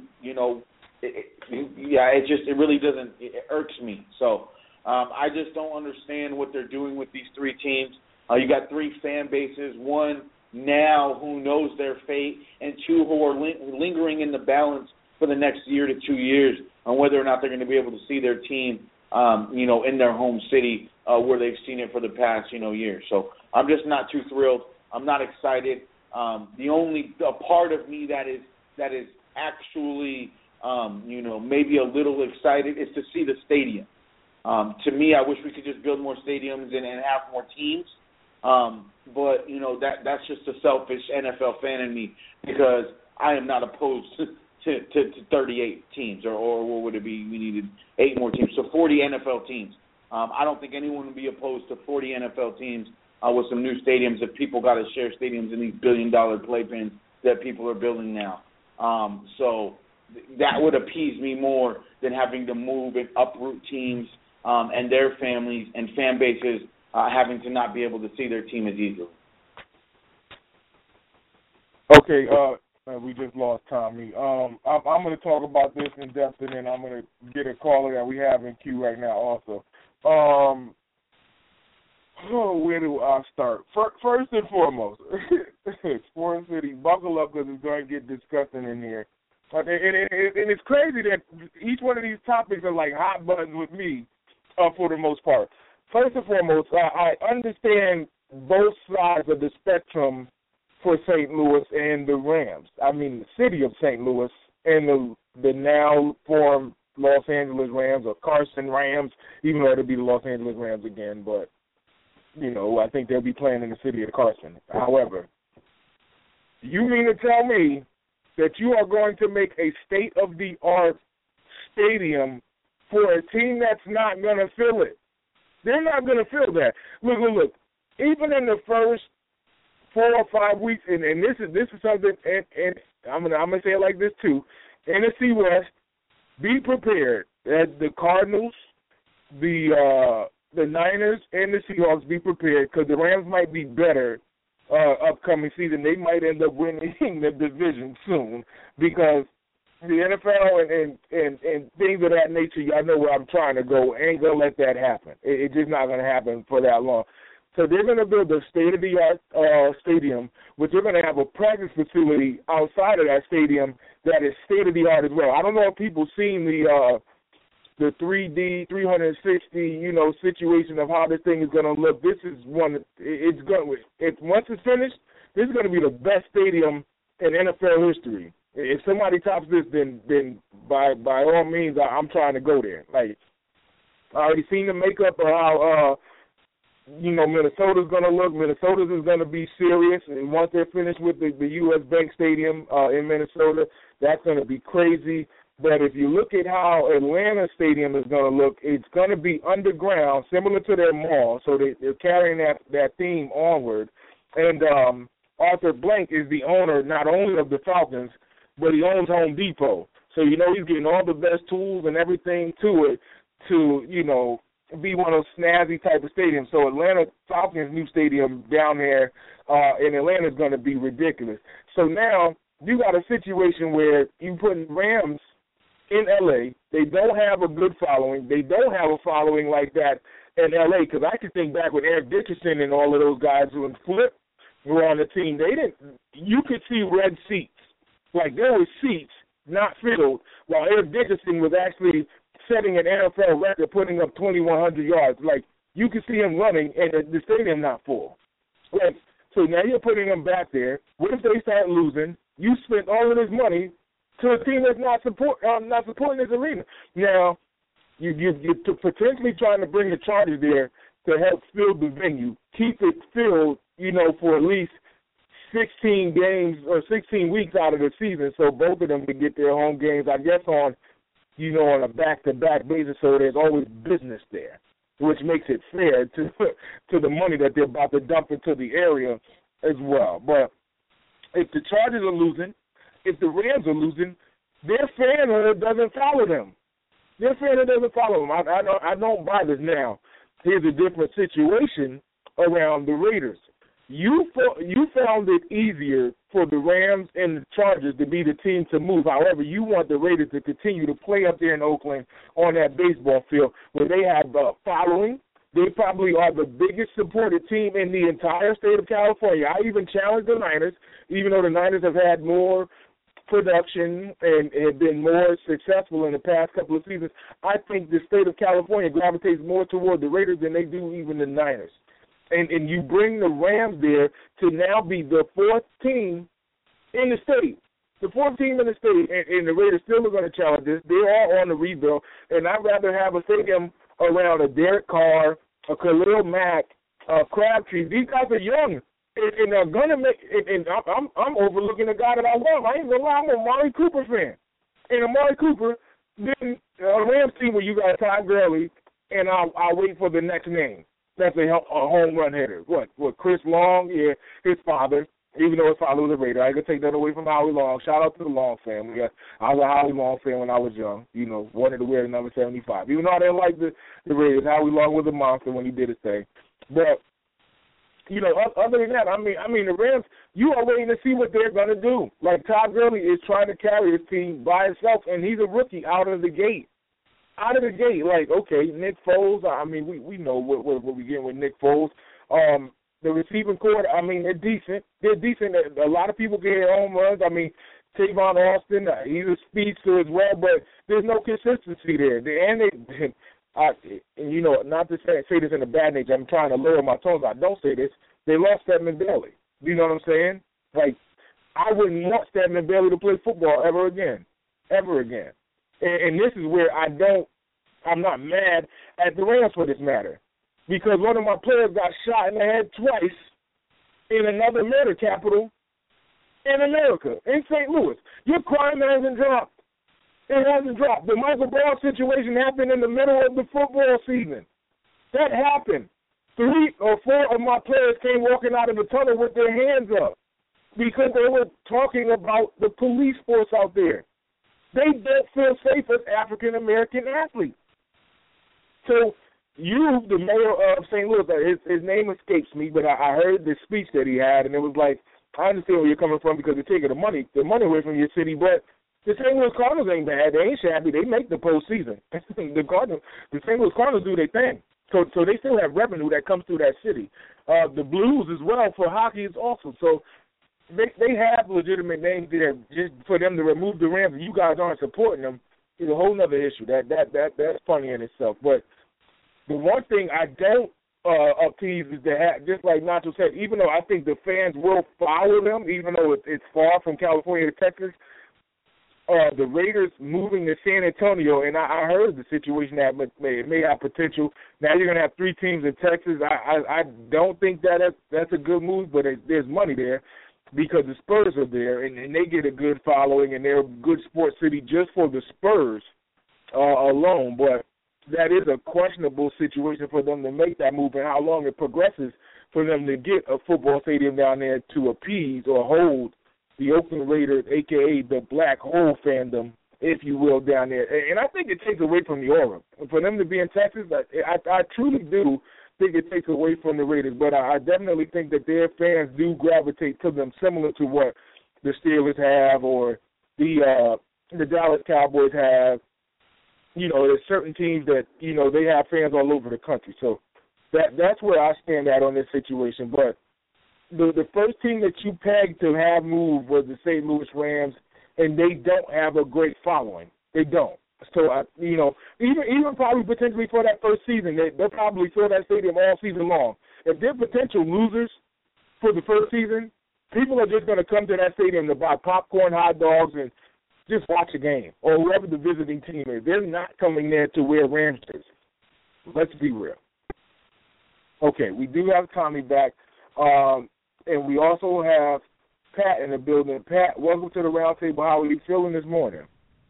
It really doesn't. It irks me. So I just don't understand what they're doing with these three teams. You got three fan bases. One now who knows their fate, and two who are lingering in the balance for the next year to 2 years on whether or not they're going to be able to see their team, in their home city where they've seen it for the past, years. So I'm just not too thrilled. I'm not excited. The only part of me that is actually, maybe a little excited is to see the stadium. To me, I wish we could just build more stadiums and have more teams. But that's just a selfish NFL fan in me, because I am not opposed to 38 teams, or what would it be? We needed 8 more teams, so 40 NFL teams. I don't think anyone would be opposed to 40 NFL teams with some new stadiums if people got to share stadiums in these billion-dollar playpens that people are building now. So that would appease me more than having to move and uproot teams and their families and fan bases having to not be able to see their team as easily. Okay, we just lost Tommy. I'm going to talk about this in depth, and then I'm going to get a caller that we have in queue right now also. Where do I start? First and foremost, Sports City, buckle up, because it's going to get disgusting in here. And it's crazy that each one of these topics are like hot buttons with me for the most part. First and foremost, I understand both sides of the spectrum for St. Louis and the Rams. I mean, the city of St. Louis and the now formed Los Angeles Rams, or Carson Rams, even though it'll be the Los Angeles Rams again. But, I think they'll be playing in the city of Carson. However, you mean to tell me that you are going to make a state-of-the-art stadium for a team that's not going to fill it? They're not going to fill that. Look. Even in the first 4 or 5 weeks, and this is something, and I'm gonna say it like this too. NFC West, be prepared. The Cardinals, the Niners, and the Seahawks, be prepared, because the Rams might be better upcoming season. They might end up winning the division soon, because the NFL and things of that nature, y'all know where I'm trying to go, ain't going to let that happen. It's just not going to happen for that long. So they're going to build a state-of-the-art stadium, which they're going to have a practice facility outside of that stadium that is state-of-the-art as well. I don't know if people seen the 3D, 360, situation of how this thing is going to look. This is one. Once it's finished, this is going to be the best stadium in NFL history. If somebody tops this, then by all means, I'm trying to go there. Like, I already seen the makeup of how Minnesota's going to look. Minnesota's is going to be serious, and once they're finished with the U.S. Bank Stadium in Minnesota, that's going to be crazy. But if you look at how Atlanta Stadium is going to look, it's going to be underground, similar to their mall. So they're carrying that theme onward. And Arthur Blank is the owner not only of the Falcons, but he owns Home Depot. So, he's getting all the best tools and everything to it to, be one of those snazzy type of stadiums. So Atlanta Falcons' new stadium down there in Atlanta is going to be ridiculous. So now you got a situation where you put Rams in L.A. They don't have a good following. They don't have a following like that in L.A., because I can think back with Eric Dickerson and all of those guys who Flip were on the team. You could see red seats. Like, there were seats not filled, while Eric Dickerson was actually setting an NFL record, putting up 2,100 yards. Like, you could see him running, and the stadium not full. Like, so now you're putting him back there. What if they start losing? You spent all of this money to a team that's not supporting this arena. Now, you're potentially trying to bring the Chargers there to help fill the venue, keep it filled, for at least 16 games or 16 weeks out of the season, so both of them can get their home games, I guess, on a back-to-back basis, so there's always business there, which makes it fair to the money that they're about to dump into the area as well. But if the Chargers are losing, if the Rams are losing, their fanhood doesn't follow them. Their fanhood doesn't follow them. I don't buy this now. Here's a different situation around the Raiders. You found it easier for the Rams and the Chargers to be the team to move. However, you want the Raiders to continue to play up there in Oakland on that baseball field where they have following. They probably are the biggest supported team in the entire state of California. I even challenge the Niners, even though the Niners have had more production and have been more successful in the past couple of seasons. I think the state of California gravitates more toward the Raiders than they do even the Niners. And you bring the Rams there to now be the fourth team in the state. The fourth team in the state, and the Raiders still are going to challenge this. They are on the rebuild, and I'd rather have a stadium around a Derek Carr, a Khalil Mack, a Crabtree. These guys are young, and they're going to make – and I'm overlooking a guy that I love. I ain't going to lie, I'm a Amari Cooper fan. And Amari Cooper, then a Rams team where you got Todd Gurley, and I'll wait for the next name. That's a home run hitter. What, Chris Long? Yeah, his father, even though his father was a Raider. I could take that away from Howie Long. Shout out to the Long family. I was a Howie Long fan when I was young. You know, wanted to wear the number 75. Even though I didn't like the Raiders, Howie Long was a monster when he did his thing. But, you know, other than that, I mean, the Rams, you are waiting to see what they're going to do. Like, Todd Gurley is trying to carry his team by himself, and he's a rookie out of the gate. Like, okay, Nick Foles, I mean, we know what we getting with Nick Foles. The receiving corps, I mean, they're decent. A lot of people get home runs. I mean, Tavon Austin, he's a speedster as well, but there's no consistency there. And you know, not to say this in a bad nature, I'm trying to lower my tones. I don't say this. They lost Stedman Bailey. You know what I'm saying? Like, I wouldn't want Stedman Bailey to play football ever again. And this is where I'm not mad at the Rams for this matter. Because one of my players got shot in the head twice in another murder capital in America, in St. Louis. Your crime hasn't dropped. It hasn't dropped. The Michael Brown situation happened in the middle of the football season. That happened. 3 or 4 of my players came walking out of the tunnel with their hands up because they were talking about the police force out there. They don't feel safe as African-American athletes. So you, the mayor of St. Louis, his name escapes me, but I heard the speech that he had, and it was like, I understand where you're coming from because they're taking the money away from your city, but the St. Louis Cardinals ain't bad. They ain't shabby. They make the postseason. The St. Louis Cardinals do their thing. So they still have revenue that comes through that city. The Blues as well for hockey is awesome. So they have legitimate names there. Just for them to remove the Rams and you guys aren't supporting them is a whole other issue. That's funny in itself. But the one thing I don't appease is that, just like Nacho said, even though I think the fans will follow them, even though it's far from California to Texas, the Raiders moving to San Antonio, and I heard the situation that it may have potential. Now you're going to have 3 teams in Texas. I don't think that's a good move, but there's money there because the Spurs are there, and they get a good following, and they're a good sports city just for the Spurs alone. But that is a questionable situation for them to make that move and how long it progresses for them to get a football stadium down there to appease or hold the Oakland Raiders, a.k.a. the black hole fandom, if you will, down there. And I think it takes away from the aura. For them to be in Texas, I truly do think it takes away from the Raiders, but I definitely think that their fans do gravitate to them similar to what the Steelers have or the Dallas Cowboys have. You know, there's certain teams that, you know, they have fans all over the country. So that's where I stand at on this situation. But the first team that you pegged to have moved was the St. Louis Rams, and they don't have a great following. They don't. So, you know, even probably potentially for that first season, they'll probably fill that stadium all season long. If they're potential losers for the first season, people are just going to come to that stadium to buy popcorn, hot dogs, and just watch a game, or whoever the visiting team is. They're not coming there to wear Rams jerseys. Let's be real. Okay, we do have Tommy back, and we also have Pat in the building. Pat, welcome to the Roundtable. How are you feeling this morning?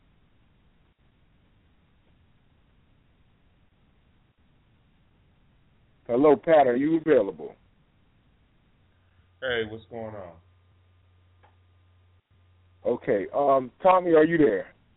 Hello, Pat. Are you available? Hey, what's going on? Okay. Tommy, are you there?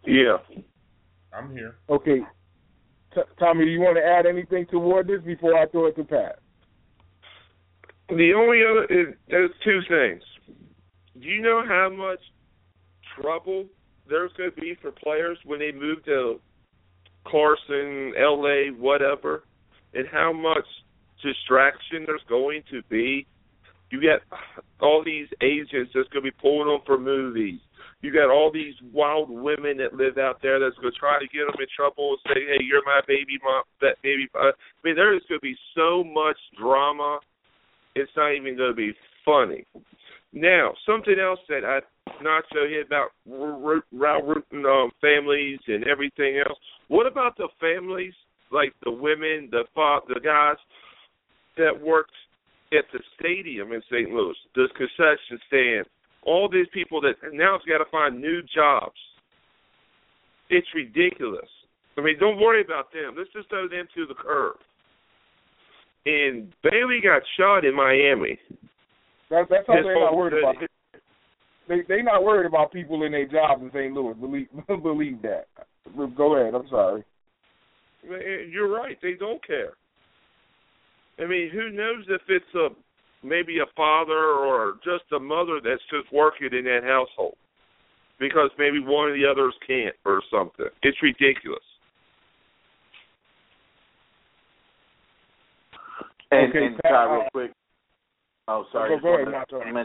Yeah. I'm here. Okay. Tommy, do you want to add anything toward this before I throw it to Pat? The only other there's two things. Do you know how much trouble there's going to be for players when they move to Carson, L.A., whatever, and how much distraction there's going to be? You got all these agents that's going to be pulling them for movies. You got all these wild women that live out there that's going to try to get them in trouble and say, hey, you're my baby mom, that baby. I mean, there is going to be so much drama, it's not even going to be funny. Now, something else that I'm not so hit about families and everything else. What about the families, like the women, the guys that worked at the stadium in St. Louis, the concession stand, all these people that now have got to find new jobs? It's ridiculous. I mean, don't worry about them. Let's just throw them to the curb. And Bailey got shot in Miami. That's something they're not worried about. They're not worried about people in their jobs in St. Louis. Believe that. Go ahead. I'm sorry. You're right. They don't care. I mean, who knows if it's maybe a father or just a mother that's just working in that household because maybe one of the others can't or something. It's ridiculous. And Ty, real quick. Oh, sorry. Go ahead.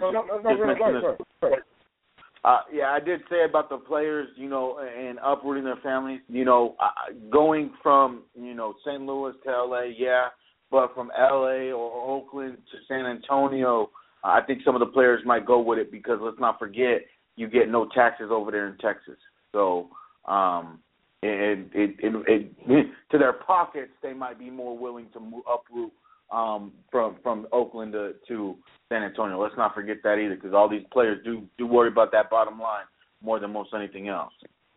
Yeah, I did say about the players, and uprooting their families. Going from, St. Louis to L.A., yeah, but from L.A. or Oakland to San Antonio, I think some of the players might go with it because let's not forget, you get no taxes over there in Texas. So, to their pockets, they might be more willing to uproot from Oakland to San Antonio. Let's not forget that either, because all these players do worry about that bottom line more than most anything else.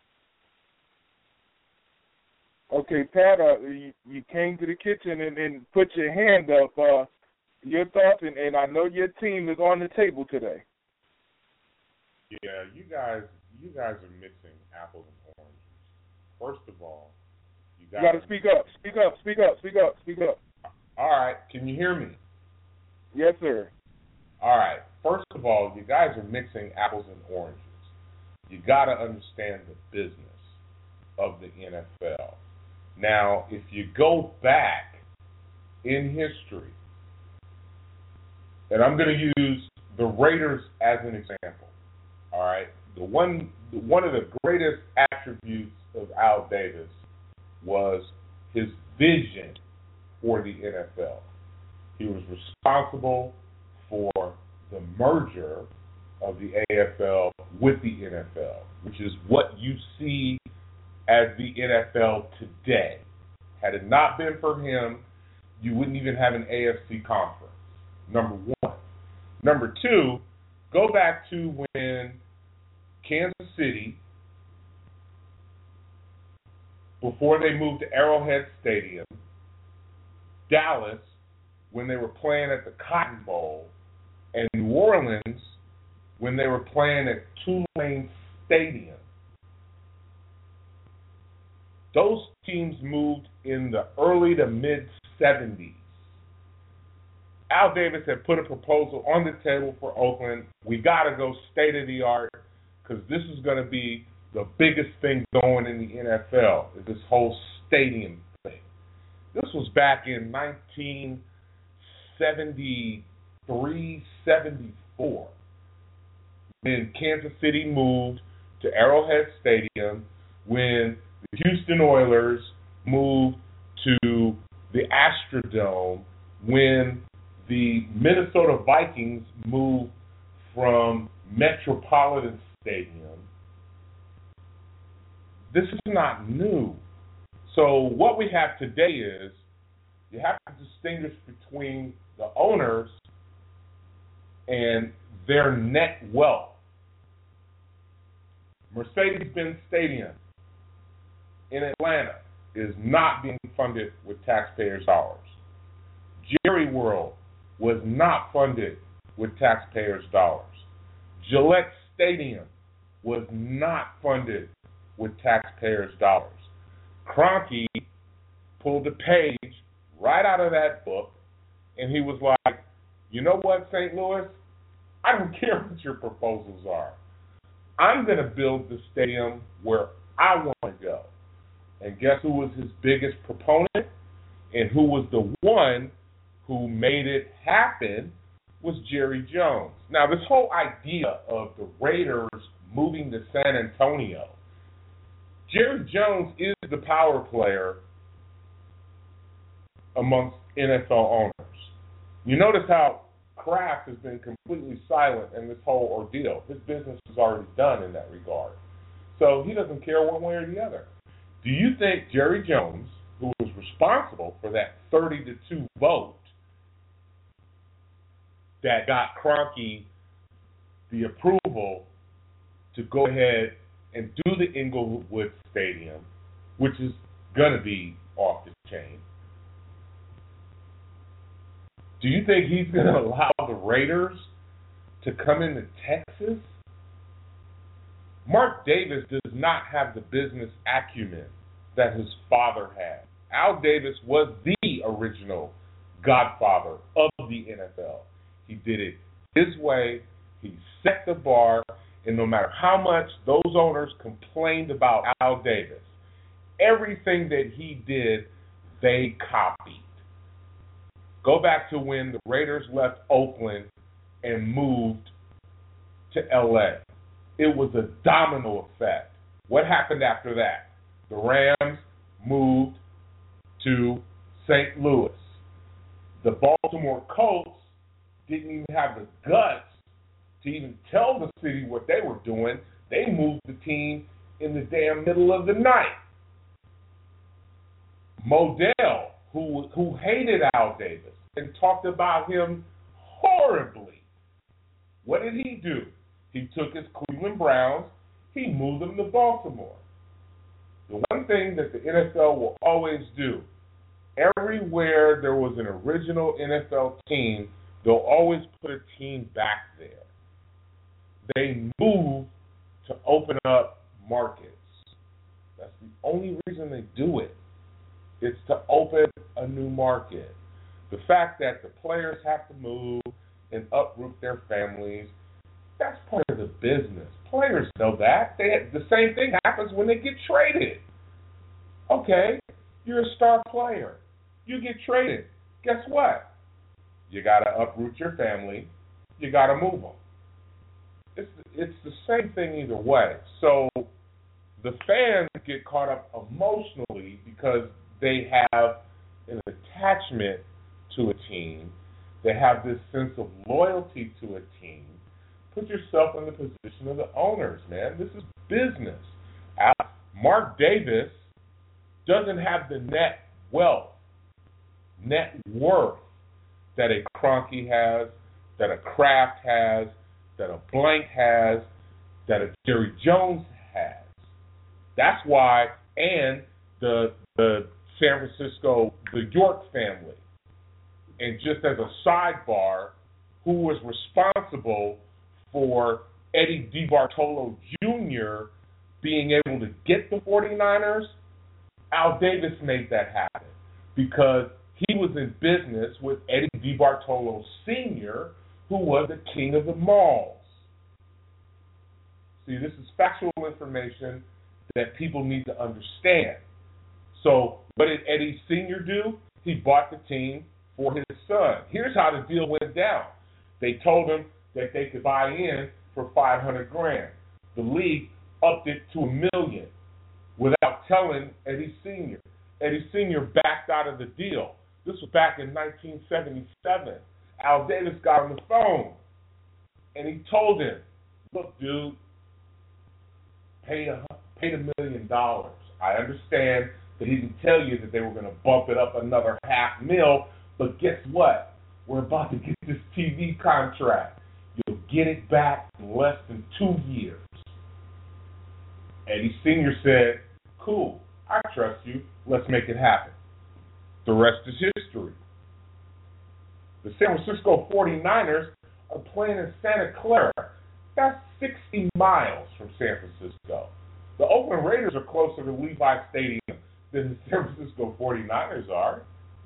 Okay, Pat, you came to the kitchen and put your hand up. Your thoughts, and I know your team is on the table today. Yeah, you guys are mixing apples and oranges. First of all, you got to speak up. Speak up. All right, can you hear me? Yes, sir. All right. First of all, you guys are mixing apples and oranges. You got to understand the business of the NFL. Now, if you go back in history, and I'm going to use the Raiders as an example. All right, one of the greatest attributes of Al Davis was his vision for the NFL. He was responsible for the merger of the AFL with the NFL, which is what you see as the NFL today. Had it not been for him, you wouldn't even have an AFC conference, number one. Number two, go back to when Kansas City, before they moved to Arrowhead Stadium, Dallas, when they were playing at the Cotton Bowl, and New Orleans, when they were playing at Tulane Stadium. Those teams moved in the early to mid-'70s. Al Davis had put a proposal on the table for Oakland. We got to go state-of-the-art because this is going to be the biggest thing going in the NFL, is this whole stadium thing. This was back in 1973, 74, when Kansas City moved to Arrowhead Stadium, when the Houston Oilers moved to the Astrodome, when the Minnesota Vikings moved from Metropolitan Stadium. This is not new. So what we have today is you have to distinguish between the owners and their net wealth. Mercedes-Benz Stadium in Atlanta is not being funded with taxpayers' dollars. Jerry World was not funded with taxpayers' dollars. Gillette Stadium was not funded with taxpayers' dollars. Kroenke pulled the page right out of that book, and he was like, you know what, St. Louis? I don't care what your proposals are. I'm going to build the stadium where I want to go. And guess who was his biggest proponent and who was the one who made it happen was Jerry Jones. Now, this whole idea of the Raiders moving to San Antonio, Jerry Jones is the power player amongst NFL owners. You notice how Kraft has been completely silent in this whole ordeal. His business is already done in that regard. So he doesn't care one way or the other. Do you think Jerry Jones, who was responsible for that 30-2 vote that got Kroenke the approval to go ahead and do the Inglewood Stadium, which is going to be off the chain, do you think he's going to allow the Raiders to come into Texas? Mark Davis does not have the business acumen that his father had. Al Davis was the original godfather of the NFL. He did it his way. He set the bar, and no matter how much those owners complained about Al Davis, everything that he did, they copied. Go back to when the Raiders left Oakland and moved to L.A. It was a domino effect. What happened after that? The Rams moved to St. Louis. The Baltimore Colts didn't even have the guts to even tell the city what they were doing. They moved the team in the damn middle of the night. Modell, who hated Al Davis and talked about him horribly, what did he do? He took his Cleveland Browns, he moved them to Baltimore. The one thing that the NFL will always do, everywhere there was an original NFL team, they'll always put a team back there. They move to open up markets. That's the only reason they do it. It's to open a new market. The fact that the players have to move and uproot their families, that's part of the business. Players know that. The same thing happens when they get traded. Okay, you're a star player. You get traded. Guess what? You got to uproot your family. You got to move them. It's the same thing either way. So the fans get caught up emotionally because they have an attachment to a team. They have this sense of loyalty to a team. Put yourself in the position of the owners, man. This is business. Mark Davis doesn't have the net wealth, net worth that a Kroenke has, that a Kraft has, that a Blank has, that a Jerry Jones has. That's why, and the San Francisco, the York family. And just as a sidebar, who was responsible for Eddie DeBartolo Jr. being able to get the 49ers? Al Davis made that happen because he was in business with Eddie DeBartolo Sr., who was the king of the malls. See, this is factual information that people need to understand. So what did Eddie Sr. do? He bought the team for his son. Here's how the deal went down. They told him that they could buy in for $500,000. The league upped it to $1 million without telling Eddie Sr. Eddie Sr. backed out of the deal. This was back in 1977. Al Davis got on the phone, and he told him, look, dude, pay $1 million. I understand that he didn't tell you that they were going to bump it up another $500,000, but guess what? We're about to get this TV contract. You'll get it back in less than 2 years. Eddie Sr. said, cool, I trust you. Let's make it happen. The rest is history. The San Francisco 49ers are playing in Santa Clara. That's 60 miles from San Francisco. The Oakland Raiders are closer to Levi Stadium than the San Francisco 49ers are.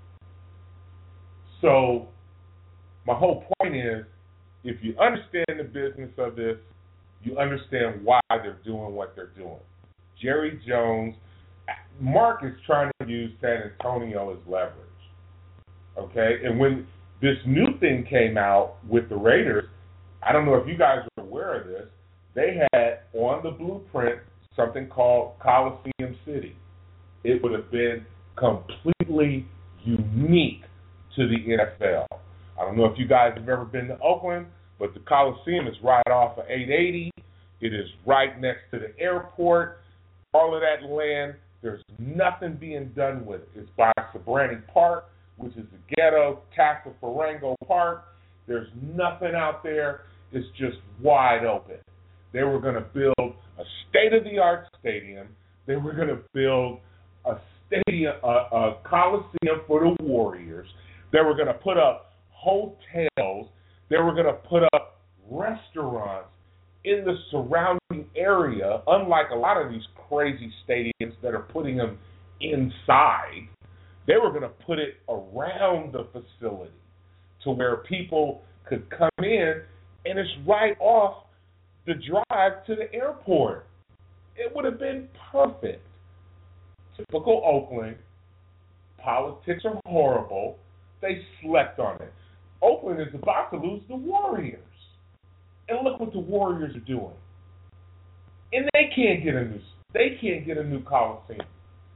So my whole point is, if you understand the business of this, you understand why they're doing what they're doing. Jerry Jones, Mark is trying to use San Antonio as leverage. Okay? And when this new thing came out with the Raiders, I don't know if you guys are aware of this, they had on the blueprint something called Coliseum City. It would have been completely unique to the NFL. I don't know if you guys have ever been to Oakland, but the Coliseum is right off of 880. It is right next to the airport. All of that land, there's nothing being done with it. It's by Sabrani Park, which is the ghetto, Casa Farango Park. There's nothing out there. It's just wide open. They were going to build a state-of-the-art stadium. They were going to build a Coliseum for the Warriors. They were going to put up hotels. They were going to put up restaurants in the surrounding area, unlike a lot of these crazy stadiums that are putting them inside. They were going to put it around the facility to where people could come in, and it's right off the drive to the airport. It would have been perfect. Typical Oakland. Politics are horrible. They slept on it. Oakland is about to lose the Warriors. And look what the Warriors are doing. And they can't get a new Coliseum.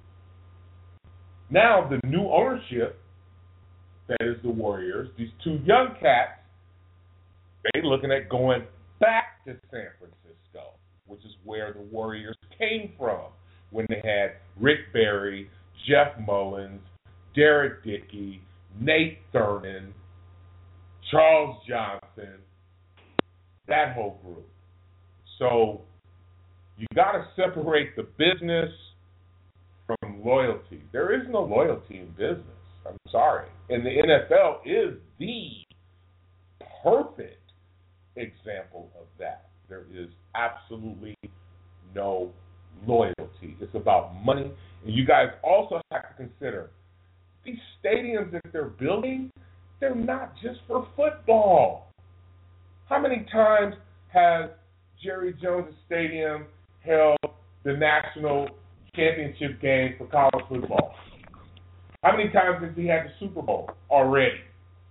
Now the new ownership, that is the Warriors, these two young cats, they're looking at going back to San Francisco, which is where the Warriors came from when they had Rick Barry, Jeff Mullins, Derek Dickey, Nate Thurman, Charles Johnson, that whole group. So you got to separate the business from loyalty. There is no loyalty in business. I'm sorry. And the NFL is the perfect example of that. There is absolutely no loyalty. It's about money. And you guys also have to consider these stadiums that they're building, they're not just for football. How many times has Jerry Jones Stadium held the national championship game for college football? How many times has he had the Super Bowl already?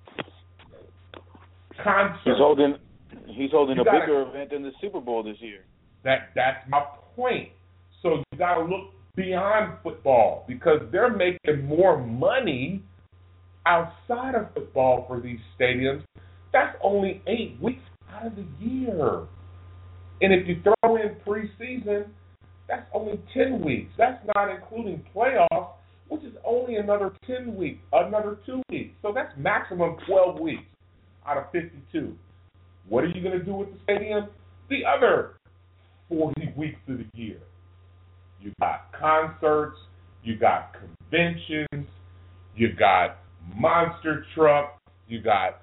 Concerts. He's holding a bigger event than the Super Bowl this year. That's my point. So you got to look beyond football because they're making more money outside of football for these stadiums. That's only 8 weeks out of the year. And if you throw in preseason, that's only 10 weeks. That's not including playoffs, which is only another 10 weeks, another 2 weeks. So that's maximum 12 weeks out of 52. What are you going to do with the stadium? The other 40 weeks of the year. You got concerts, you got conventions, you got monster truck, you got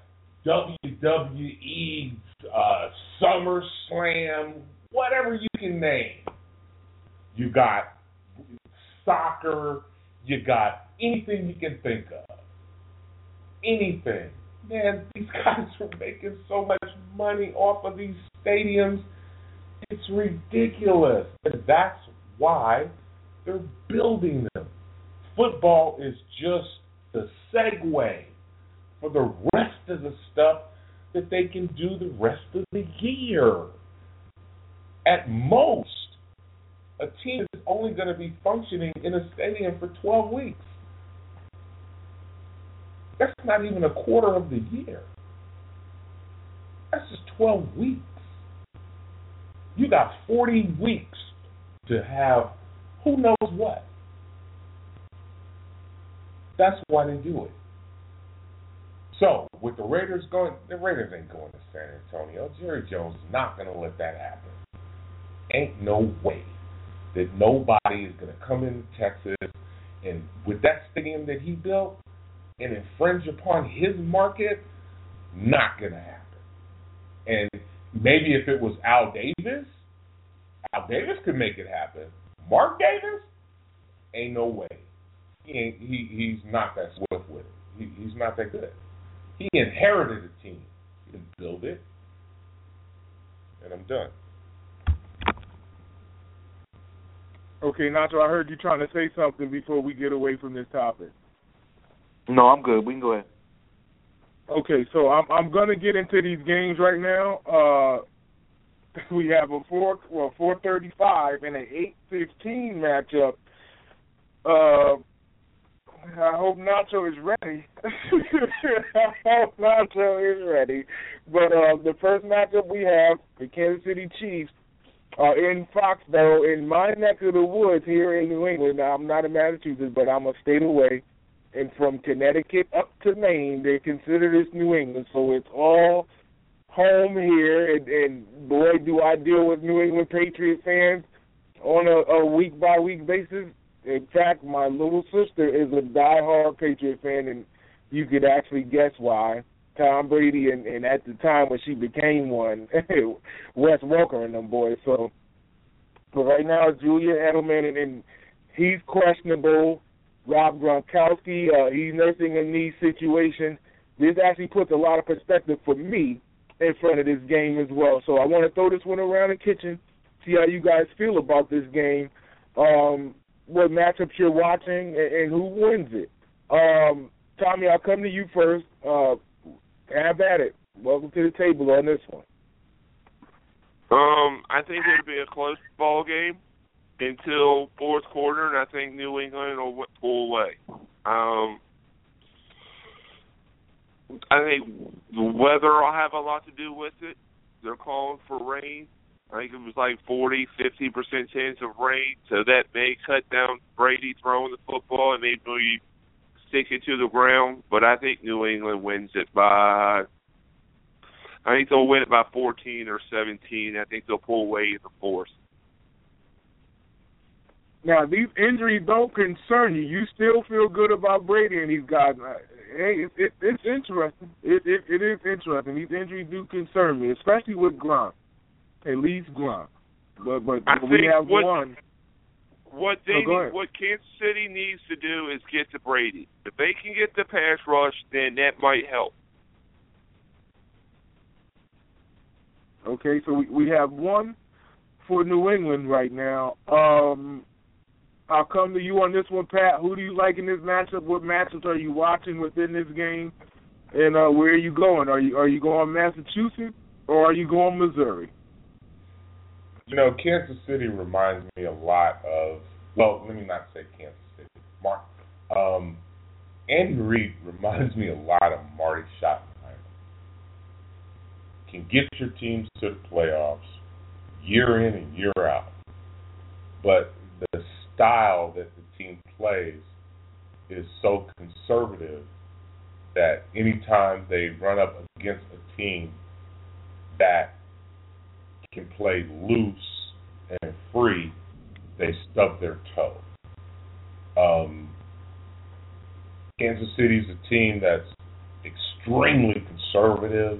WWE, SummerSlam, whatever you can name. You got soccer, you got anything you can think of. Anything. Man, these guys are making so much money off of these stadiums. It's ridiculous. And that's why they're building them. Football is just the segue for the rest of the stuff that they can do the rest of the year. At most, a team is only going to be functioning in a stadium for 12 weeks. That's not even a quarter of the year. That's just 12 weeks. You got 40 weeks to have who knows what. That's why they do it. So, with the Raiders ain't going to San Antonio. Jerry Jones is not going to let that happen. Ain't no way that nobody is going to come into Texas and with that stadium that he built and infringe upon his market, not going to happen. And maybe if it was Al Al Davis could make it happen. Mark Davis, ain't no way. He's not that swift with it. He's not that good. He inherited a team. He didn't build it. And I'm done. Okay, Nacho, I heard you trying to say something before we get away from this topic. No, I'm good. We can go ahead. Okay, so I'm gonna get into these games right now. We have a 4:35 and an 8:15 matchup. I hope Nacho is ready. I hope Nacho is ready. But the first matchup we have, the Kansas City Chiefs, are in Foxborough, in my neck of the woods here in New England. Now, I'm not in Massachusetts, but I'm a state away. And from Connecticut up to Maine, they consider this New England. So it's all home here. And boy, do I deal with New England Patriot fans on a week-by-week basis. In fact, my little sister is a diehard Patriot fan, and you could actually guess why. Tom Brady and at the time when she became one, Wes Welker and them boys. So, but right now, Julian Edelman, and he's questionable. Rob Gronkowski, he's nursing a knee situation. This actually puts a lot of perspective for me in front of this game as well. So I want to throw this one around the kitchen, see how you guys feel about this game. What matchups you're watching, and who wins it. Tommy, I'll come to you first. Have at it. Welcome to the table on this one. I think it'll be a close ball game until fourth quarter, and I think New England will pull away. I think the weather will have a lot to do with it. They're calling for rain. I think it was like 40-50% chance of rain, so that may cut down Brady throwing the football and maybe stick it to the ground. But I think New England wins it by, I think they'll win it by 14 or 17. I think they'll pull away in the fourth. Now, these injuries don't concern you. You still feel good about Brady and these guys. Hey, it's interesting. It is interesting. These injuries do concern me, especially with Gronk. At least Gronk. But we have one. What Kansas City needs to do is get to Brady. If they can get the pass rush, then that might help. Okay, so we have one for New England right now. I'll come to you on this one, Pat. Who do you like in this matchup? What matchups are you watching within this game? And where are you going? Are you going Massachusetts or are you going Missouri? You know, Kansas City reminds me a lot of, well, let me not say Kansas City. Andy Reid reminds me a lot of Marty Schottenheimer. Can get your teams to the playoffs year in and year out. But the style that the team plays is so conservative that anytime they run up against a team that can play loose and free, they stub their toe. Kansas City's a team that's extremely conservative.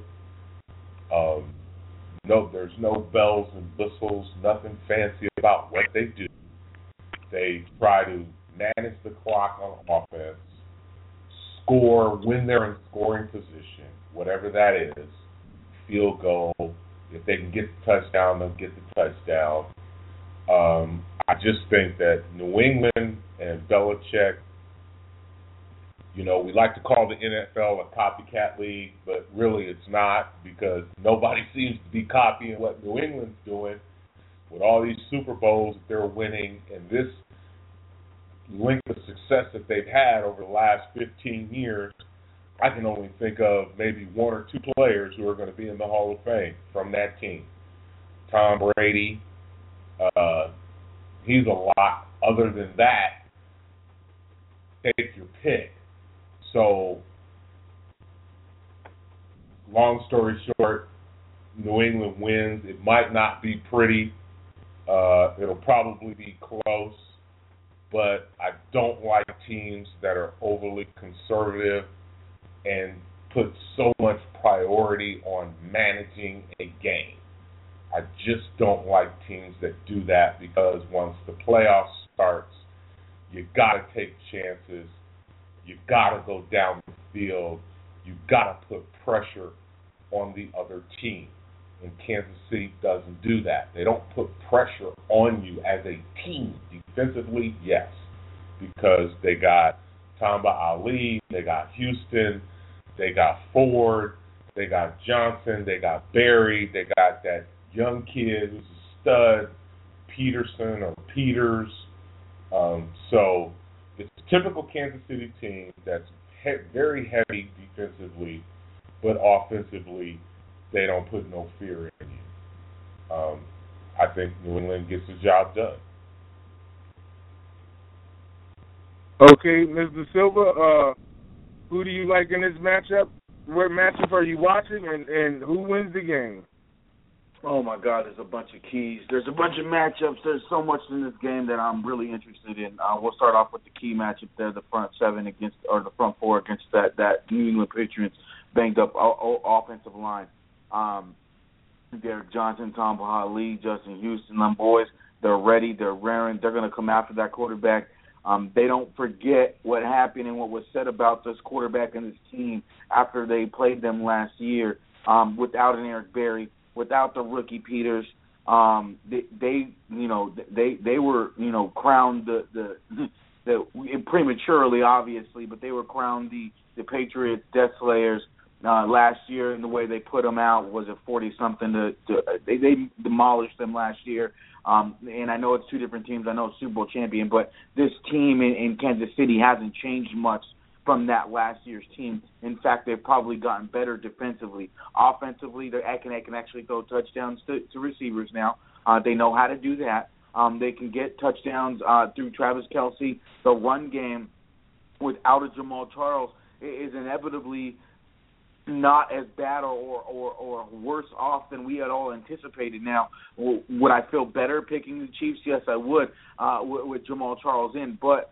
There's no bells and whistles, nothing fancy about what they do. They try to manage the clock on offense, score when they're in scoring position, whatever that is, field goal. If they can get the touchdown, they'll get the touchdown. I just think that New England and Belichick, you know, we like to call the NFL a copycat league, but really it's not, because nobody seems to be copying what New England's doing with all these Super Bowls that they're winning and this length of success that they've had over the last 15 years. I can only think of maybe one or two players who are going to be in the Hall of Fame from that team. Tom Brady, he's a lot. Other than that, take your pick. So, long story short, New England wins. It might not be pretty. It'll probably be close. But I don't like teams that are overly conservative and put so much priority on managing a game. I just don't like teams that do that because once the playoffs starts, you got to take chances. You got to go down the field. You got to put pressure on the other team. And Kansas City doesn't do that. They don't put pressure on you as a team. Defensively, yes, because they got Tamba Ali, they got Houston, they got Ford, they got Johnson, they got Barry, they got that young kid who's a stud, Peterson or Peters. So it's a typical Kansas City team that's very heavy defensively, but offensively they don't put no fear in you. I think New England gets the job done. Okay, Mr. Silva, who do you like in this matchup? What matchup are you watching, and who wins the game? Oh, my God, there's a bunch of keys. There's a bunch of matchups. There's so much in this game that I'm really interested in. We'll start off with the key matchup there, the front the front four against that New England Patriots banged-up offensive line. Derek Johnson, Tom Ali, Justin Houston, them boys, they're ready, they're raring, they're going to come after that quarterback. They don't forget what happened and what was said about this quarterback and this team after they played them last year without an Eric Berry, without the rookie Peters. They were crowned the prematurely, obviously, but they were crowned the Patriots Death Slayers last year, and the way they put them out was a 40-something. They demolished them last year. And I know it's two different teams. I know it's Super Bowl champion, but this team in Kansas City hasn't changed much from that last year's team. In fact, they've probably gotten better defensively. Offensively, they can actually throw touchdowns to receivers now. They know how to do that. They can get touchdowns through Travis Kelce. The run game without a Jamal Charles is inevitably not as bad or worse off than we had all anticipated. Now, would I feel better picking the Chiefs? Yes, I would with Jamal Charles in. But,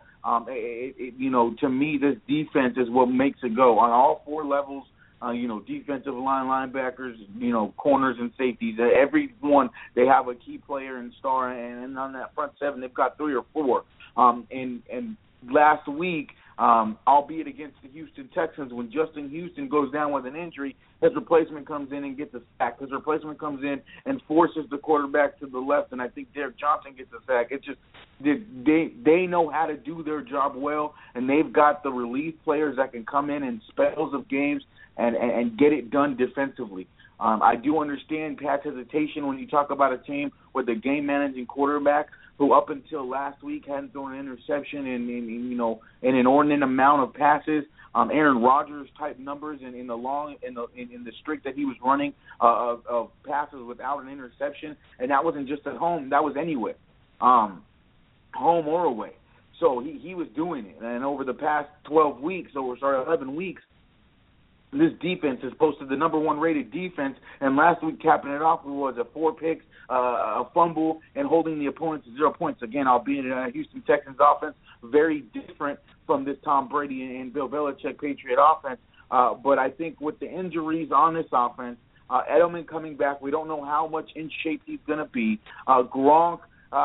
to me, this defense is what makes it go. On all four levels, defensive line, linebackers, corners and safeties. Every one, they have a key player and star. And on that front seven, they've got three or four. And last week, albeit against the Houston Texans, when Justin Houston goes down with an injury, his replacement comes in and gets a sack. His replacement comes in and forces the quarterback to the left, and I think Derek Johnson gets a sack. It's just they know how to do their job well, and they've got the relief players that can come in spells of games and get it done defensively. I do understand Pat's hesitation when you talk about a team with a game-managing quarterback who up until last week hadn't thrown an interception in an inordinate amount of passes. Aaron Rodgers type numbers in the streak that he was running of passes without an interception, and that wasn't just at home, that was anywhere, home or away. So he was doing it, and over the past 11 weeks, this defense is posted the number one rated defense, and last week capping it off was a 4 picks, a fumble, and holding the opponent to 0 points. Again, albeit a Houston Texans offense, very different from this Tom Brady and Bill Belichick Patriot offense. But I think with the injuries on this offense, Edelman coming back, we don't know how much in shape he's going to be. Gronk,